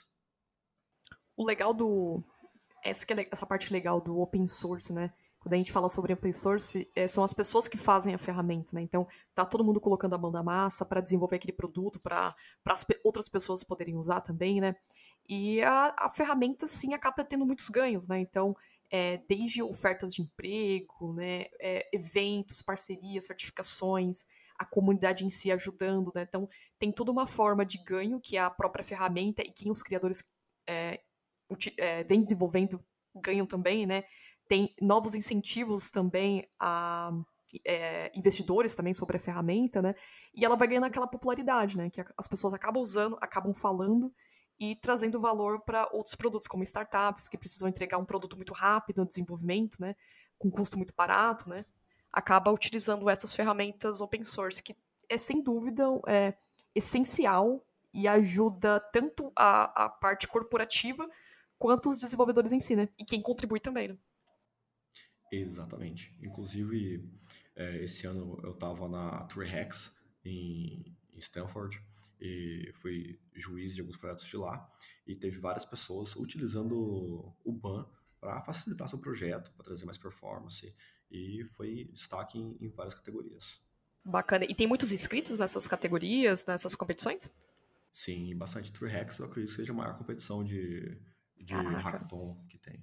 O legal do... Essa, que é le- essa parte legal do open source, né? Quando a gente fala sobre open source, é, são as pessoas que fazem a ferramenta, né? Então, tá todo mundo colocando a mão na massa para desenvolver aquele produto, para as outras pessoas poderem usar também, né? E a, a ferramenta, sim, acaba tendo muitos ganhos, né? Então, é, desde ofertas de emprego, né? É, eventos, parcerias, certificações, a comunidade em si ajudando, né? Então, tem toda uma forma de ganho que é a própria ferramenta e quem os criadores é, é, vem desenvolvendo ganham também, né? Tem novos incentivos também a é, investidores também sobre a ferramenta, né? E ela vai ganhando aquela popularidade, né? Que as pessoas acabam usando, acabam falando e trazendo valor para outros produtos, como startups que precisam entregar um produto muito rápido no desenvolvimento, né? Com custo muito barato, né? Acaba utilizando essas ferramentas open source, que é sem dúvida é, essencial e ajuda tanto a, a parte corporativa quanto os desenvolvedores em si, né? E quem contribui também, né? Exatamente. Inclusive, é, esse ano eu estava na TreeHacks em, em Stanford e fui juiz de alguns projetos de lá e teve várias pessoas utilizando o ban para facilitar seu projeto, para trazer mais performance e foi destaque em, em várias categorias. Bacana. E tem muitos inscritos nessas categorias, nessas competições? Sim, bastante. TreeHacks eu acredito que seja a maior competição de, de Caraca. hackathon que tem.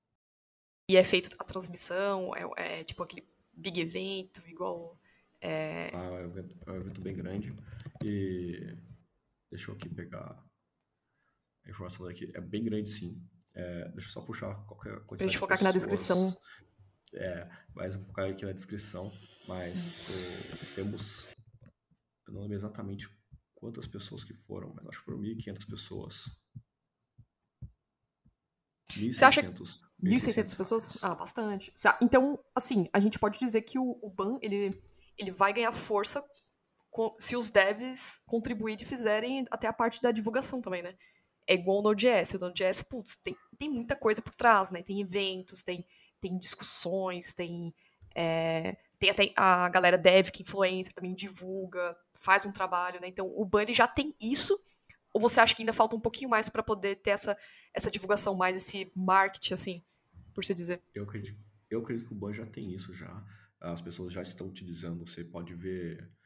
E é feito a transmissão, é, é tipo aquele big evento, igual. É... Ah, é um evento, é um evento bem grande e deixa eu aqui pegar a informação daqui. É bem grande, sim. É, deixa eu só puxar qualquer Pra gente quantidade de focar aqui na descrição. pessoas. É, mas eu vou focar aqui na descrição. Mas Isso. o, temos, eu não lembro exatamente quantas pessoas que foram, mas acho que foram mil e quinhentas pessoas. Você acha mil e seiscentos. mil e seiscentas mil e seiscentos pessoas? hackers. Ah, bastante. Então, assim, a gente pode dizer que o, o ban, ele, ele vai ganhar força com- se os devs contribuírem e fizerem até a parte da divulgação também, né? É igual o Node.js. O Node.js, putz, tem, tem muita coisa por trás, né? Tem eventos, tem, tem discussões, tem, é, tem até a galera dev que influencia, também divulga, faz um trabalho, né? Então, o ban ele já tem isso, ou você acha que ainda falta um pouquinho mais para poder ter essa, essa divulgação mais, esse marketing, assim, por se dizer? Eu acredito, eu acredito que o Ban já tem isso já. As pessoas já estão utilizando. Você pode ver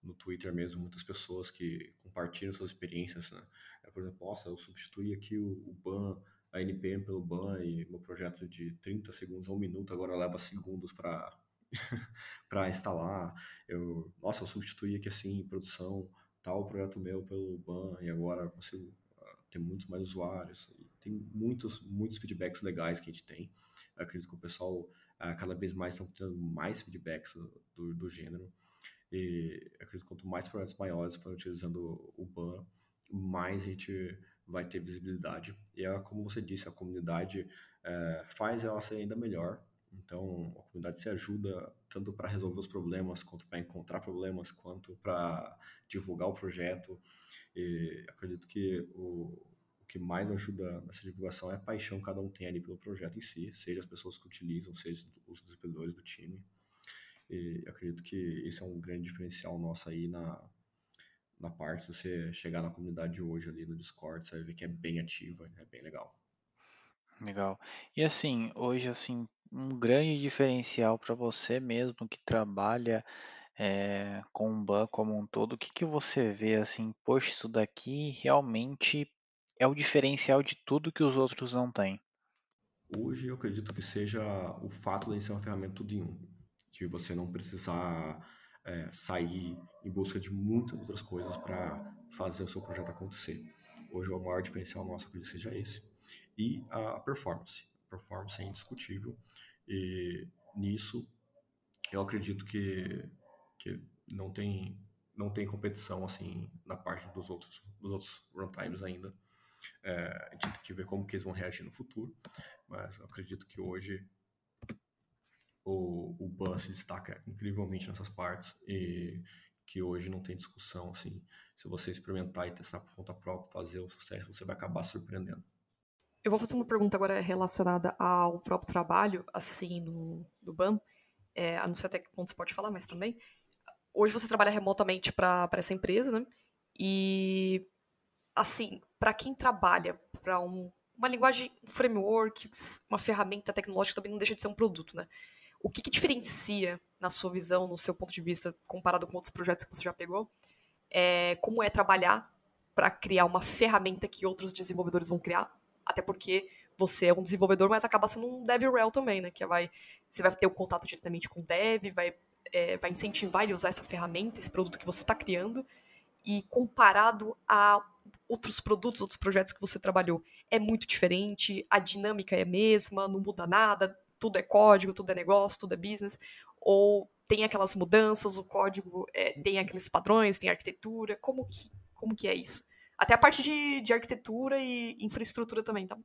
no Twitter mesmo, muitas pessoas que compartilham suas experiências, né? É, por exemplo, nossa, eu substituí aqui o, o ban, a N P M pelo ban e meu projeto de trinta segundos a um minuto agora leva segundos para para instalar. Eu, nossa, eu substituí aqui assim em produção tal projeto meu pelo ban e agora eu consigo uh, ter muitos mais usuários. E tem muitos, muitos feedbacks legais que a gente tem. Eu acredito que o pessoal uh, cada vez mais estão tendo mais feedbacks do, do gênero. E acredito que quanto mais projetos maiores forem utilizando o ban, mais a gente vai ter visibilidade. E é como você disse, a comunidade é, faz ela ser ainda melhor. Então, a comunidade se ajuda tanto para resolver os problemas, quanto para encontrar problemas, quanto para divulgar o projeto. E acredito que o, o que mais ajuda nessa divulgação é a paixão que cada um tem ali pelo projeto em si, seja as pessoas que utilizam, seja os desenvolvedores do time. E acredito que esse é um grande diferencial nosso aí na, na parte, se você chegar na comunidade hoje ali no Discord, você vai ver que é bem ativa, é bem legal. Legal. E assim, hoje assim, um grande diferencial para você mesmo que trabalha eh, com o ban como um todo, o que que você vê assim, poxa, isso daqui realmente é o diferencial de tudo que os outros não têm? Hoje eu acredito que seja o fato de ser uma ferramenta tudo em um, de você não precisar é, sair em busca de muitas outras coisas para fazer o seu projeto acontecer. Hoje o maior diferencial nosso eu acredito que seja esse. E a performance. A performance é indiscutível e nisso eu acredito que, que não tem não tem competição assim na parte dos outros dos outros runtimes ainda. É, a gente tem que ver como que eles vão reagir no futuro, mas eu acredito que hoje o, o ban se destaca incrivelmente nessas partes e que hoje não tem discussão assim. Se você experimentar e testar por conta própria, fazer os seus testes, você vai acabar se surpreendendo. Eu vou fazer uma pergunta agora relacionada ao próprio trabalho, assim, no, no ban. É, não sei até que ponto você pode falar, mas também. Hoje você trabalha remotamente para essa empresa, né? E, assim, para quem trabalha para um, uma linguagem, um framework, uma ferramenta tecnológica também não deixa de ser um produto, né? O que, que diferencia, na sua visão, no seu ponto de vista, comparado com outros projetos que você já pegou, é, como é trabalhar para criar uma ferramenta que outros desenvolvedores vão criar? Até porque você é um desenvolvedor, mas acaba sendo um DevRel também, né? Que vai, você vai ter o um contato diretamente com o dev, vai, é, vai incentivar ele a usar essa ferramenta, esse produto que você está criando, e comparado a outros produtos, outros projetos que você trabalhou, é muito diferente, a dinâmica é a mesma, não muda nada, tudo é código, tudo é negócio, tudo é business, ou tem aquelas mudanças, o código é, tem aqueles padrões, tem arquitetura, como que, como que é isso? Até a parte de, de arquitetura e infraestrutura também, tá?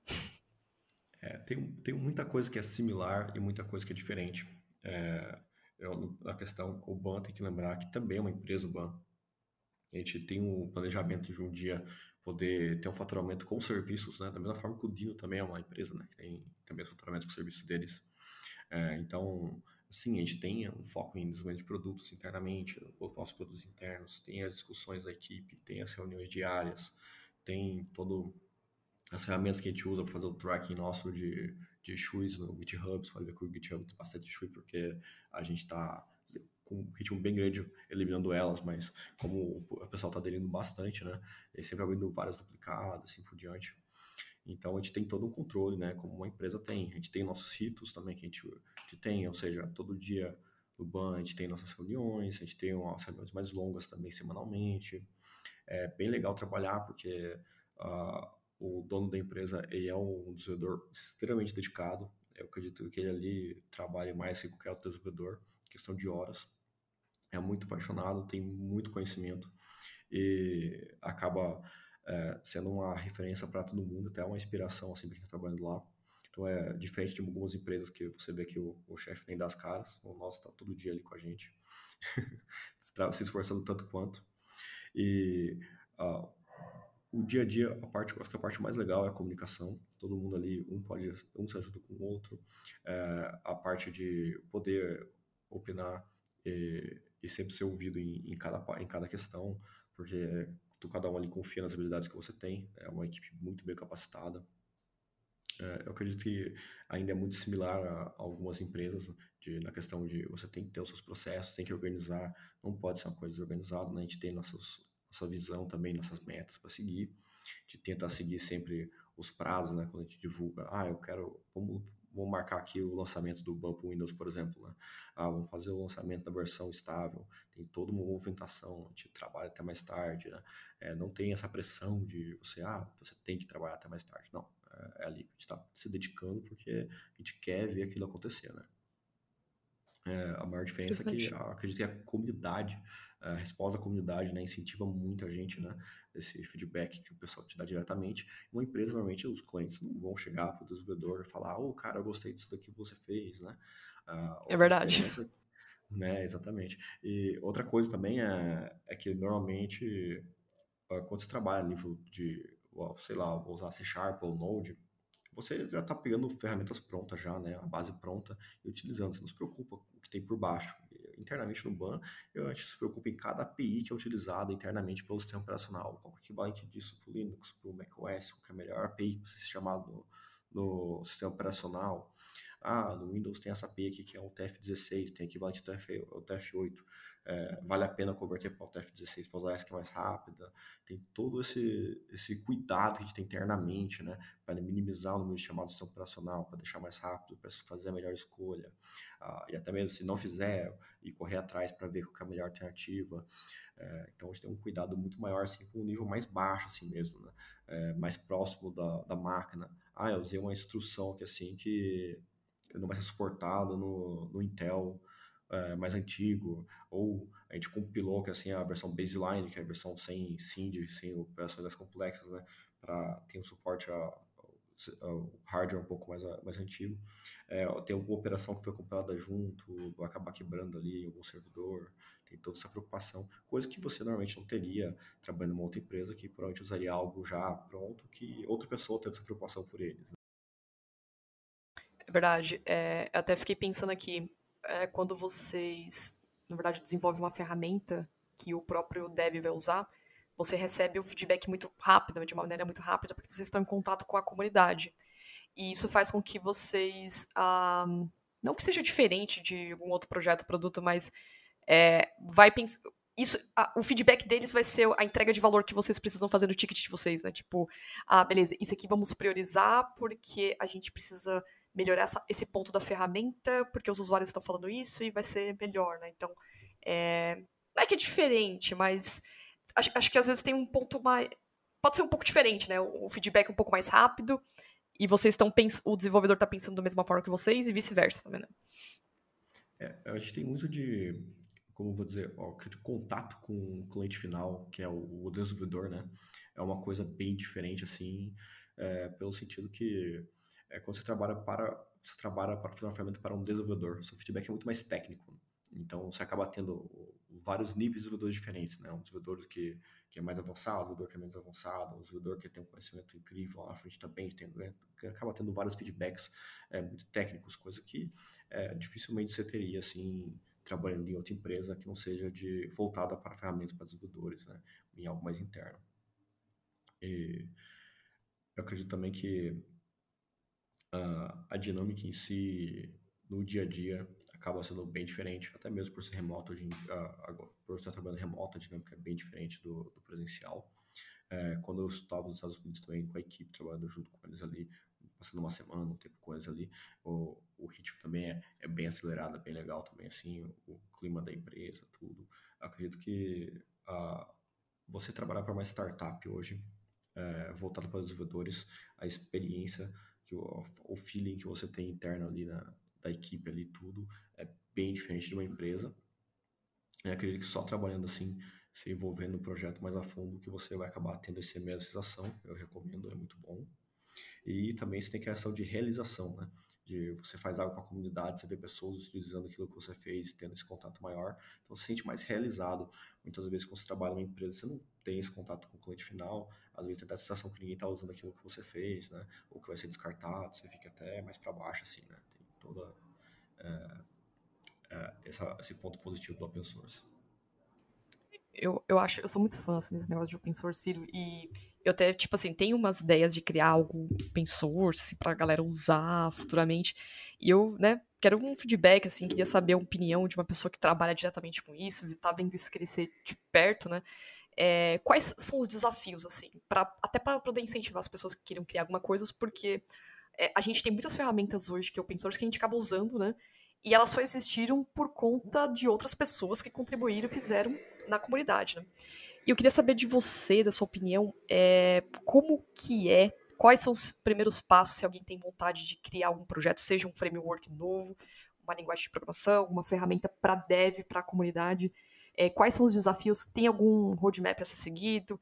É, tem, tem muita coisa que é similar e muita coisa que é diferente. É, eu, a questão, o ban tem que lembrar que também é uma empresa, o ban. A gente tem um planejamento de um dia poder ter um faturamento com serviços, né? Da mesma forma que o Dino também é uma empresa, né? Que tem também faturamento com o serviço deles. É, então, sim, a gente tem um foco em desenvolvimento de produtos internamente, os nossos produtos internos, tem as discussões da equipe, tem as reuniões diárias, tem todo as ferramentas que a gente usa para fazer o tracking nosso de, de issues no GitHub. Você pode ver que o GitHub tem bastante issue porque a gente está com um ritmo bem grande eliminando elas, mas como o pessoal está aderindo bastante, né? Ele sempre abrindo várias duplicadas, assim por diante. Então a gente tem todo um controle, né? Como uma empresa tem. A gente tem nossos ritos também que a gente, a gente tem, ou seja, todo dia no ban a gente tem nossas reuniões, a gente tem umas reuniões mais longas também semanalmente. É bem legal trabalhar porque uh, o dono da empresa ele é um desenvolvedor extremamente dedicado. Eu acredito que ele ali trabalhe mais que qualquer outro desenvolvedor, questão de horas. É muito apaixonado, tem muito conhecimento e acaba é, sendo uma referência para todo mundo, até uma inspiração assim para quem está trabalhando lá. Então é diferente de algumas empresas que você vê que o, o chefe nem dá as caras, o nosso está todo dia ali com a gente, se esforçando tanto quanto. E uh, o dia a dia, a parte, acho que a parte mais legal é a comunicação. Todo mundo ali, um pode, um se ajuda com o outro. É, a parte de poder opinar e, e sempre ser ouvido em, em, cada, em cada questão, porque tu, cada um ali confia nas habilidades que você tem. É uma equipe muito bem capacitada. É, eu acredito que ainda é muito similar a algumas empresas, de, na questão de você tem que ter os seus processos, tem que organizar, não pode ser uma coisa desorganizada, né? A gente tem nossas, nossa visão também, nossas metas para seguir, de tentar seguir sempre os prazos, né? Quando a gente divulga, ah, eu quero, vamos, vamos marcar aqui o lançamento do Bump Windows, por exemplo, né? Ah, vamos fazer o lançamento da versão estável, tem toda uma movimentação, a gente trabalha até mais tarde, né? É, não tem essa pressão de você, ah, você tem que trabalhar até mais tarde, não. É ali, a gente está se dedicando porque a gente quer ver aquilo acontecer, né? É, a maior diferença é que Interessante. a, acredito que a comunidade, a resposta da comunidade, né, incentiva muito a gente, né? Esse feedback que o pessoal te dá diretamente. Uma empresa, normalmente, os clientes não vão chegar para o desenvolvedor e falar, ô, cara, eu gostei disso daqui que você fez, né? Ah, É outra verdade. diferença, né, exatamente. E outra coisa também é, é que, normalmente, ah, quando você trabalha a nível de, ó, sei lá, vou usar C Sharp ou Node, você já está pegando ferramentas prontas já, né? A base pronta e utilizando. Você não se preocupa com o que tem por baixo. Internamente no ban, eu, a gente se preocupa em cada A P I que é utilizada internamente pelo sistema operacional. Qual é o equivalente disso para o Linux, para o macOS, qual é a melhor A P I para se chamar no, no sistema operacional. Ah, no Windows tem essa A P I aqui que é o T F dezesseis, tem equivalente ao T F oito. É, vale a pena converter para o T F dezesseis para o O S que é mais rápida. Tem todo esse, esse cuidado que a gente tem internamente, né? Para minimizar o número de chamadas do sistema operacional, para deixar mais rápido, para fazer a melhor escolha. Ah, e até mesmo se não fizer, e correr atrás para ver qual é a melhor alternativa. É, então a gente tem um cuidado muito maior, assim, com um nível mais baixo, assim mesmo, né? É, mais próximo da, da máquina. Ah, eu usei uma instrução que, assim, que não vai ser suportada no, no Intel é, mais antigo, ou a gente compilou que assim a versão baseline, que é a versão sem S I D, sem operações mais complexas, né, para ter um suporte a, ao hardware um pouco mais, mais antigo. É, tem alguma operação que foi compilada junto, vai acabar quebrando ali em algum servidor, tem toda essa preocupação, coisa que você normalmente não teria trabalhando em uma outra empresa que provavelmente usaria algo já pronto, que outra pessoa tem essa preocupação por eles. Né? É verdade. É, eu até fiquei pensando aqui, é, quando vocês, na verdade, desenvolvem uma ferramenta que o próprio dev vai usar, você recebe o feedback muito rápido, de uma maneira muito rápida, porque vocês estão em contato com a comunidade. E isso faz com que vocês, ah, não que seja diferente de algum outro projeto, produto, mas é, vai pensar. Isso, a, o feedback deles vai ser a entrega de valor que vocês precisam fazer no ticket de vocês, né? Tipo, ah, beleza, isso aqui vamos priorizar porque a gente precisa melhorar essa, esse ponto da ferramenta, porque os usuários estão falando isso e vai ser melhor, né? Então, é, não é que é diferente, mas acho, acho que às vezes tem um ponto mais. Pode ser um pouco diferente, né? O, o feedback um pouco mais rápido e vocês estão pens... o desenvolvedor está pensando da mesma forma que vocês e vice-versa também, né? É, a gente tem muito de, como vou dizer, ó, de contato com o cliente final, que é o, o desenvolvedor, né? É uma coisa bem diferente, assim, é, pelo sentido que é, quando você trabalha para você trabalha para fazer uma ferramenta para um desenvolvedor, seu feedback é muito mais técnico. Então você acaba tendo vários níveis de desenvolvedores diferentes, né? Um desenvolvedor que, que é mais avançado, um desenvolvedor que é menos avançado, um desenvolvedor que tem um conhecimento incrível lá na frente também, tem, né? Acaba tendo vários feedbacks é, muito técnicos, coisa que é, dificilmente você teria assim trabalhando em outra empresa que não seja de voltada para ferramentas para desenvolvedores, né? Em algo mais interno. E eu acredito também que a, a dinâmica em si no dia a dia acaba sendo bem diferente, até mesmo por ser remoto hoje em, uh, agora, por estar trabalhando remoto, a dinâmica é bem diferente do, do presencial. É, quando eu estava nos Estados Unidos também com a equipe, trabalhando junto com eles ali, passando uma semana, um tempo com eles ali, o, o ritmo também é, é bem acelerado, é bem legal também, assim, o, o clima da empresa, tudo. Eu acredito que uh, você trabalhar para uma startup hoje, é, voltado para os desenvolvedores, a experiência, que o, o feeling que você tem interno ali na, da equipe ali, tudo, é bem diferente de uma empresa. Eu acredito que só trabalhando assim, se envolvendo no projeto mais a fundo, que você vai acabar tendo essa realização. Eu recomendo, é muito bom. E também você tem a questão de realização, né? De você faz algo para a comunidade, você vê pessoas utilizando aquilo que você fez, tendo esse contato maior, então você se sente mais realizado. Muitas vezes quando você trabalha numa empresa, você não tem esse contato com o cliente final, às vezes tem a sensação que ninguém está usando aquilo que você fez, né? Ou que vai ser descartado, você fica até mais para baixo, assim, né? Tem toda é, é, essa, esse ponto positivo do open source. Eu, eu acho, eu sou muito fã assim, desse negócio de open source, Ciro, e eu até, tipo assim, tenho umas ideias de criar algo open source, assim, pra galera usar futuramente, e eu, né, quero um feedback, assim, queria saber a opinião de uma pessoa que trabalha diretamente com isso, tá vendo isso crescer de perto, né, é, quais são os desafios, assim, pra, até para poder incentivar as pessoas que queiram criar alguma coisa, porque é, a gente tem muitas ferramentas hoje que é open source que a gente acaba usando, né, e elas só existiram por conta de outras pessoas que contribuíram e fizeram na comunidade, né? E eu queria saber de você, da sua opinião, é, como que é, quais são os primeiros passos se alguém tem vontade de criar algum projeto, seja um framework novo, uma linguagem de programação, uma ferramenta para dev, para a comunidade, é, quais são os desafios, tem algum roadmap a ser seguido,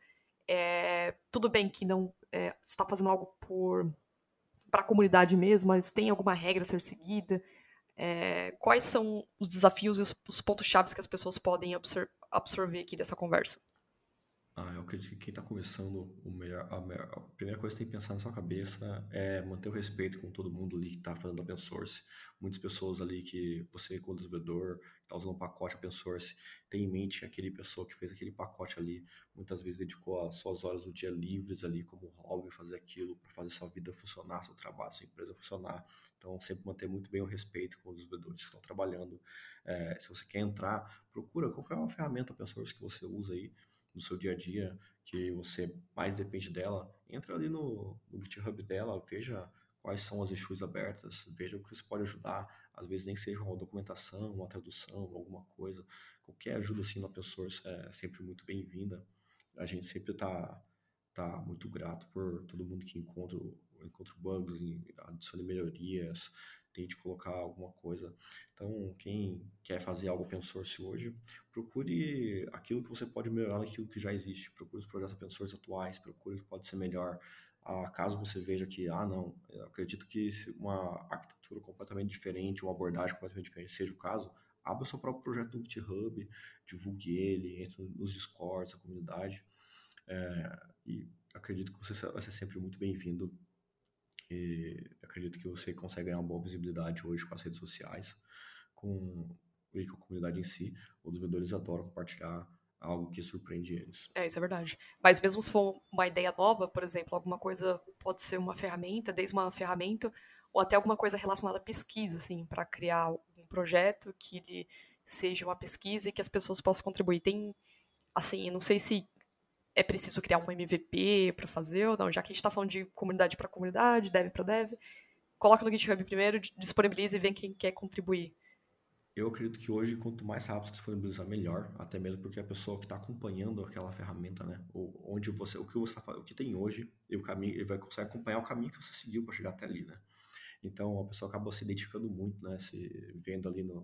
é, tudo bem que não é, você está fazendo algo para a comunidade mesmo, mas tem alguma regra a ser seguida, é, quais são os desafios e os, os pontos-chave que as pessoas podem absor- absorver aqui dessa conversa? Ah, eu acredito que quem está começando, o melhor, a, melhor- a primeira coisa que tem que pensar na sua cabeça é manter o respeito com todo mundo ali que está fazendo open source. Muitas pessoas ali que você, como desenvolvedor, está usando um pacote open source, tem em mente aquele pessoa que fez aquele pacote ali, muitas vezes dedicou as suas horas do dia livres ali como hobby, fazer aquilo para fazer sua vida funcionar, seu trabalho, sua empresa funcionar. Então, sempre manter muito bem o respeito com os desenvolvedores que estão trabalhando. É, se você quer entrar, procura qualquer uma ferramenta open source que você usa aí no seu dia a dia, que você mais depende dela, entra ali no, no GitHub dela, veja quais são as issues abertas, veja o que você pode ajudar, às vezes nem que seja uma documentação, uma tradução, alguma coisa, qualquer ajuda assim na open source é sempre muito bem-vinda. A gente sempre está tá muito grato por todo mundo que encontra, encontra bugs, adiciona melhorias, tente colocar alguma coisa. Então, quem quer fazer algo open source hoje, procure aquilo que você pode melhorar naquilo que já existe. Procure os projetos open source atuais, procure o que pode ser melhor. Ah, caso você veja que, ah, não, eu acredito que uma arquitetura completamente diferente, uma abordagem completamente diferente seja o caso, abra o seu próprio projeto no GitHub, divulgue ele, entre nos Discords, a comunidade. É, e acredito que você vai ser sempre muito bem-vindo. E acredito que você consegue ganhar uma boa visibilidade hoje com as redes sociais, com, e com a comunidade em si. Os desenvolvedores adoram compartilhar algo que surpreende eles. É, isso é verdade. Mas mesmo se for uma ideia nova, por exemplo, alguma coisa pode ser uma ferramenta, desde uma ferramenta, ou até alguma coisa relacionada à pesquisa, assim, para criar um projeto que ele seja uma pesquisa e que as pessoas possam contribuir. Tem, assim, eu não sei se é preciso criar um M V P para fazer ou não, já que a gente está falando de comunidade para comunidade, dev para dev, coloca no GitHub primeiro, disponibiliza e vê quem quer contribuir. Eu acredito que hoje, quanto mais rápido você disponibilizar, melhor, até mesmo porque a pessoa que está acompanhando aquela ferramenta, né, ou onde você, o que você tá, o que tem hoje, e o caminho, ele vai conseguir acompanhar o caminho que você seguiu para chegar até ali, né? Então a pessoa acaba se identificando muito, né, se vendo ali no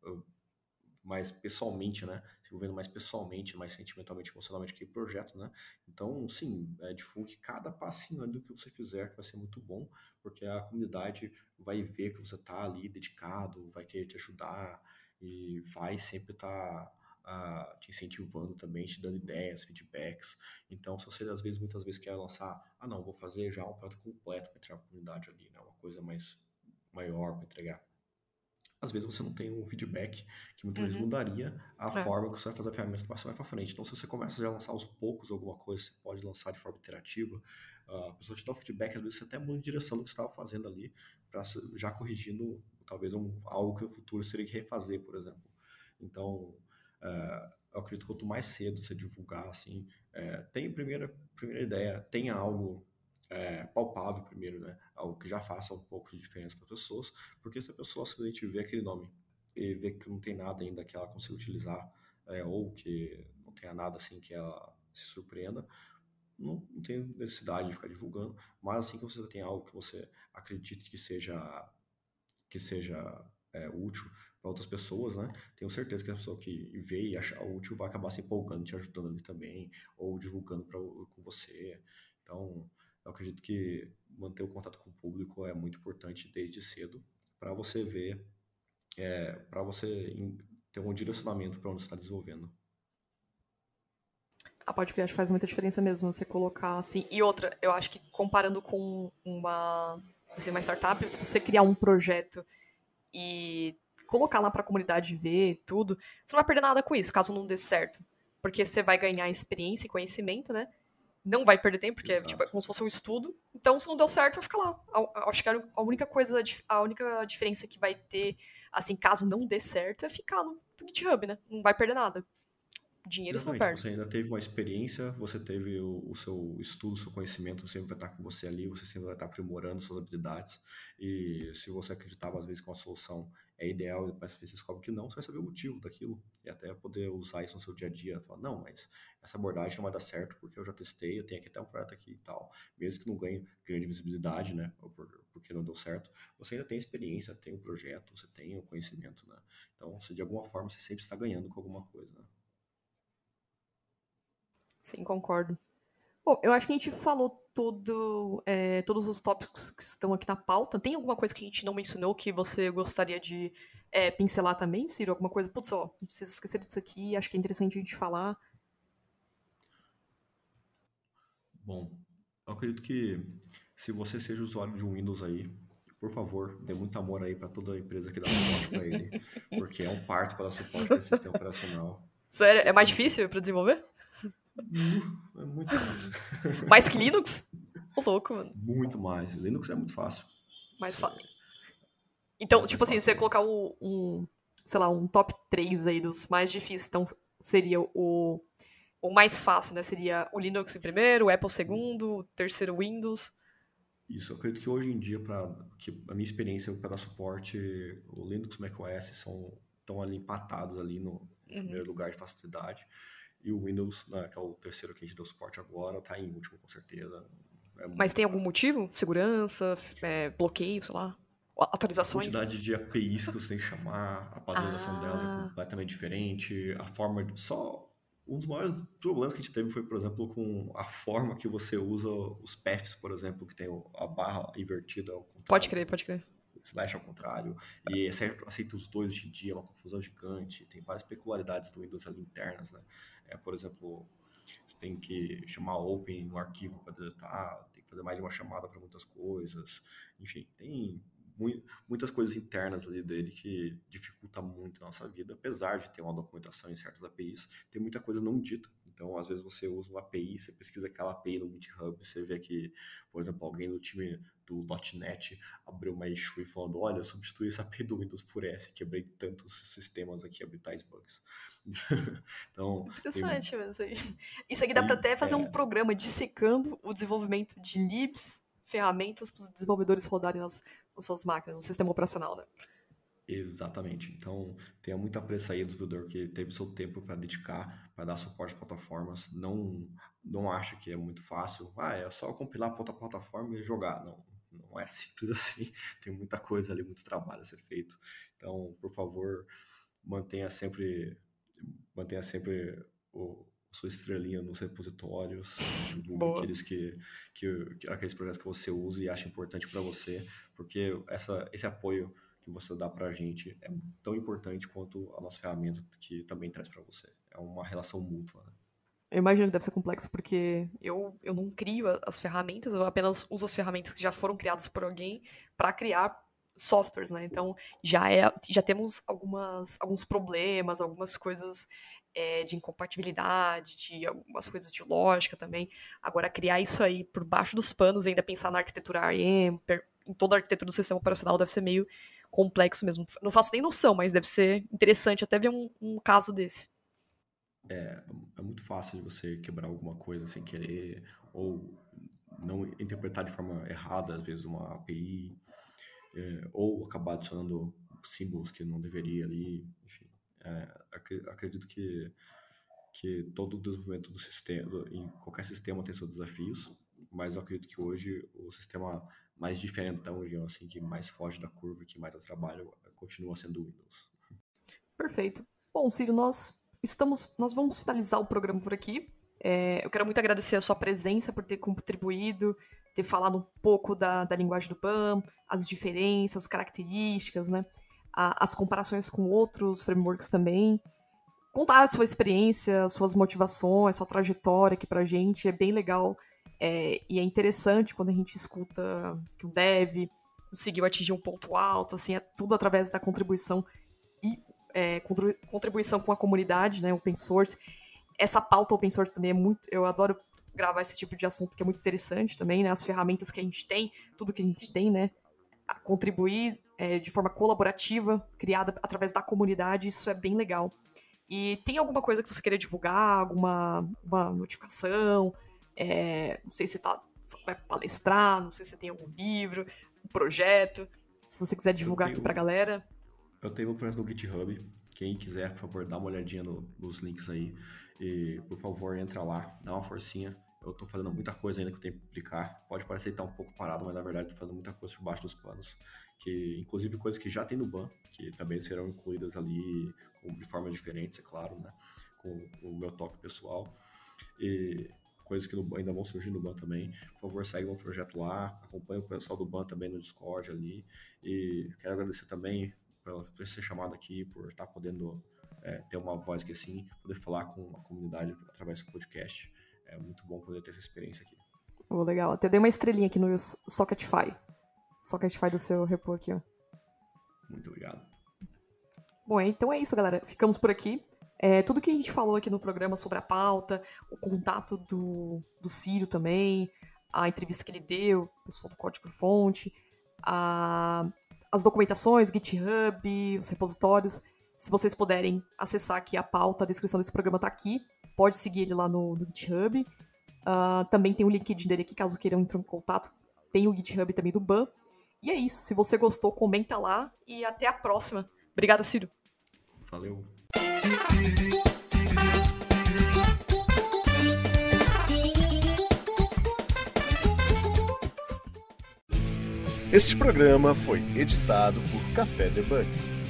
mais pessoalmente, né? Se envolvendo mais pessoalmente, mais sentimentalmente, emocionalmente que o projeto, né? Então, sim, é, divulgue cada passinho ali do que você fizer, que vai ser muito bom, porque a comunidade vai ver que você está ali dedicado, vai querer te ajudar e vai sempre estar tá, uh, te incentivando também, te dando ideias, feedbacks. Então, se você às vezes, muitas vezes quer lançar, ah não, vou fazer já um projeto completo para entrar na comunidade ali, né? Uma coisa mais maior para entregar. Às vezes você não tem um feedback que muitas Uhum. vezes mudaria a É. forma que você vai fazer a ferramenta passar mais para frente. Então, se você começa já a lançar aos poucos alguma coisa, você pode lançar de forma interativa. A pessoa te dá o feedback, às vezes você até muda de direção do que você estava fazendo ali, para já corrigindo talvez um, algo que no futuro você teria que refazer, por exemplo. Então, é, eu acredito que quanto mais cedo você divulgar, assim, é, tem a primeira, primeira ideia, tenha algo É, palpável primeiro, né? Algo que já faça um pouco de diferença para as pessoas, porque se a pessoa simplesmente vê aquele nome e vê que não tem nada ainda que ela consiga utilizar, é, ou que não tenha nada assim que ela se surpreenda, não, não tem necessidade de ficar divulgando, mas assim que você tem algo que você acredite que seja, que seja é, útil para outras pessoas, né? Tenho certeza que a pessoa que vê e acha útil vai acabar se empolgando, te ajudando ali também, ou divulgando pra, com você. Então, eu acredito que manter o contato com o público é muito importante desde cedo para você ver, é, para você ter um direcionamento para onde você está desenvolvendo. A podcast faz muita diferença mesmo, você colocar assim. E outra, eu acho que comparando com uma, assim, uma startup, se você criar um projeto e colocar lá para a comunidade ver tudo, você não vai perder nada com isso, caso não dê certo. porque você vai ganhar experiência e conhecimento, né? Não vai perder tempo, porque é, tipo, é como se fosse um estudo. Então, se não deu certo, vai ficar lá. A- a- Acho que a única coisa, dif- a única diferença que vai ter, assim, caso não dê certo, é ficar no no GitHub, né? Não vai perder nada. Dinheiro você não Exatamente, perde. você ainda teve uma experiência, você teve o, o seu estudo, o seu conhecimento, sempre vai estar com você ali, você sempre vai estar aprimorando suas habilidades. E se você acreditava, às vezes, que uma solução é ideal e depois você descobre que não, você vai saber o motivo daquilo e até poder usar isso no seu dia a dia. Falar, não, mas essa abordagem não vai dar certo porque eu já testei, eu tenho aqui até um projeto aqui e tal. Mesmo que não ganhe grande visibilidade, né, ou por- porque não deu certo, você ainda tem experiência, tem o projeto, você tem o conhecimento, né? Então, se de alguma forma você sempre está ganhando com alguma coisa, né? Sim, concordo. Bom, eu acho que a gente falou todo, é, todos os tópicos que estão aqui na pauta. Tem alguma coisa que a gente não mencionou que você gostaria de é, pincelar também, Ciro? Alguma coisa? Putz, ó, vocês esqueceram disso aqui, acho que é interessante a gente falar. Bom, eu acredito que se você seja usuário de um Windows aí, por favor, dê muito amor aí para toda a empresa que dá suporte para ele, porque é um parto para dar suporte para esse sistema operacional. Sério, é mais Porque difícil para desenvolver? uh, é muito fácil. Mais que Linux? Ô, louco, mano. Muito mais. Linux é muito fácil. Mais Você- fa... Então, muito tipo mais assim, fácil se você que colocar Linux. o- um, sei lá, um top três aí dos mais difíceis, então seria o, o mais fácil, né? Seria o Linux em primeiro, o Apple segundo, o terceiro Windows. Isso, eu acredito que hoje em dia, para que a minha experiência para dar suporte, o Linux e o macOS são estão ali empatados ali no Uhum. primeiro lugar de facilidade. E o Windows, né, que é o terceiro que a gente deu suporte agora, está em último, com certeza. É Mas muito tem algum rápido. motivo? Segurança, é, bloqueio, sei lá, A atualizações? quantidade de A P Is que você tem que chamar, a padronização delas é Ah, completamente diferente, a forma de... Só um dos maiores problemas que a gente teve foi, por exemplo, com a forma que você usa os paths, por exemplo, que tem o- a barra invertida ao pode contrário, crer, pode crer. slash ao contrário, e aceita, aceita os dois hoje em dia, é uma confusão gigante, tem várias peculiaridades do Windows ali internas, né? É, por exemplo, você tem que chamar open um arquivo para deletar, tem que fazer mais de uma chamada para muitas coisas, enfim, tem mui- muitas coisas internas ali dele que dificulta muito a nossa vida, apesar de ter uma documentação em certas A P Is, tem muita coisa não dita. Então, às vezes você usa uma A P I, você pesquisa aquela A P I no GitHub, você vê que, por exemplo, alguém do time do .NET abriu uma issue falando, olha, substitui essa A P I do Windows por essa, quebrei tantos sistemas aqui, abri tais bugs. Então, tem, Interessante mesmo isso aí. Isso aqui dá pra tem, até fazer um é, programa dissecando o desenvolvimento de libs, ferramentas para os desenvolvedores rodarem nas, nas suas máquinas, no sistema operacional, né? exatamente. Então, tenha muita pressa aí do desenvolvedor que teve seu tempo para dedicar, para dar suporte a plataformas. Não, não acha que é muito fácil. Ah, é só compilar para outra plataforma e jogar. Não, não é simples assim. Tem muita coisa ali, muito trabalho a ser feito. Então, por favor, mantenha sempre, mantenha sempre o, sua estrelinha nos repositórios, divulgue Boa. aqueles que, que, que- aqueles projetos que você usa e acha importante para você, porque essa, esse apoio que você dá para a gente é tão importante quanto a nossa ferramenta que também traz para você. É uma relação mútua, né? Eu imagino que deve ser complexo, porque eu, eu não crio a- as ferramentas, eu apenas uso as ferramentas que já foram criadas por alguém para criar softwares, né? Então já, é, já temos algumas, alguns problemas, algumas coisas é, de incompatibilidade, de algumas coisas de lógica também. Agora, criar isso aí por baixo dos panos e ainda pensar na arquitetura R E M, per- em toda a arquitetura do sistema operacional, deve ser meio complexo mesmo. Não faço nem noção, mas deve ser interessante até ver um, um caso desse. É, é muito fácil de você quebrar alguma coisa sem querer, ou não interpretar de forma errada, às vezes, uma A P I, é, ou acabar adicionando símbolos que não deveria ali, enfim. É, acre- acredito que, que todo o desenvolvimento do sistema, do- em qualquer sistema tem seus desafios, mas eu acredito que hoje o sistema mais diferentão, digamos assim, que mais foge da curva, que mais dá trabalho, continua sendo o Windows. Perfeito. Bom, Ciro, nós estamos, nós vamos finalizar o programa por aqui. É, eu quero muito agradecer a sua presença por ter contribuído, ter falado um pouco da, da linguagem do P A M, as diferenças, características, né? A- as comparações com outros frameworks também. Contar a sua experiência, suas motivações, sua trajetória aqui pra gente é bem legal. É, e é interessante quando a gente escuta que o dev conseguiu atingir um ponto alto, assim, é tudo através da contribuição e é, contribuição com a comunidade, né, open source. essa pauta open source também é muito... Eu adoro gravar esse tipo de assunto que é muito interessante também, né? As ferramentas que a gente tem, tudo que a gente tem, né? A contribuir é, de forma colaborativa, criada através da comunidade, isso é bem legal. E tem alguma coisa que você queria divulgar? Alguma uma notificação? É, não sei se tá, vai palestrar, não sei se tem algum livro, um projeto. Se você quiser divulgar tenho, aqui pra galera. Eu tenho um projeto no GitHub. Quem quiser, por favor, dá uma olhadinha no, nos links aí. E, por favor, entra lá, dá uma forcinha. Eu tô fazendo muita coisa ainda que eu tenho que publicar. Pode parecer que tá um pouco parado, mas na verdade tô fazendo muita coisa por baixo dos panos. Que, inclusive coisas que já tem no ban, que também serão incluídas ali de formas diferentes, é claro, né? Com o meu toque pessoal. E coisas que no, ainda vão surgir no ban também. Por favor, segue o meu projeto lá. Acompanhe o pessoal do ban também no Discord ali. E quero agradecer também por, por ser chamado aqui, por estar podendo é, ter uma voz que assim, poder falar com a comunidade através do podcast. É muito bom poder ter essa experiência aqui. Oh, legal. Até dei uma estrelinha aqui no Socketify. Socketify do seu repo aqui, ó. Muito obrigado. Bom, então é isso, galera. Ficamos por aqui. É, tudo que a gente falou aqui no programa sobre a pauta, o contato do, do Ciro também, a entrevista que ele deu, o pessoal do Código-Fonte, a, as documentações, GitHub, os repositórios. Se vocês puderem acessar aqui a pauta, a descrição desse programa tá aqui. Pode seguir ele lá no, no GitHub. Uh, também tem o LinkedIn dele aqui, caso queiram entrar em contato. Tem o GitHub também do Ban. E é isso. Se você gostou, comenta lá. E até a próxima. Obrigada, Ciro. Valeu. Este programa foi editado por Café Debug.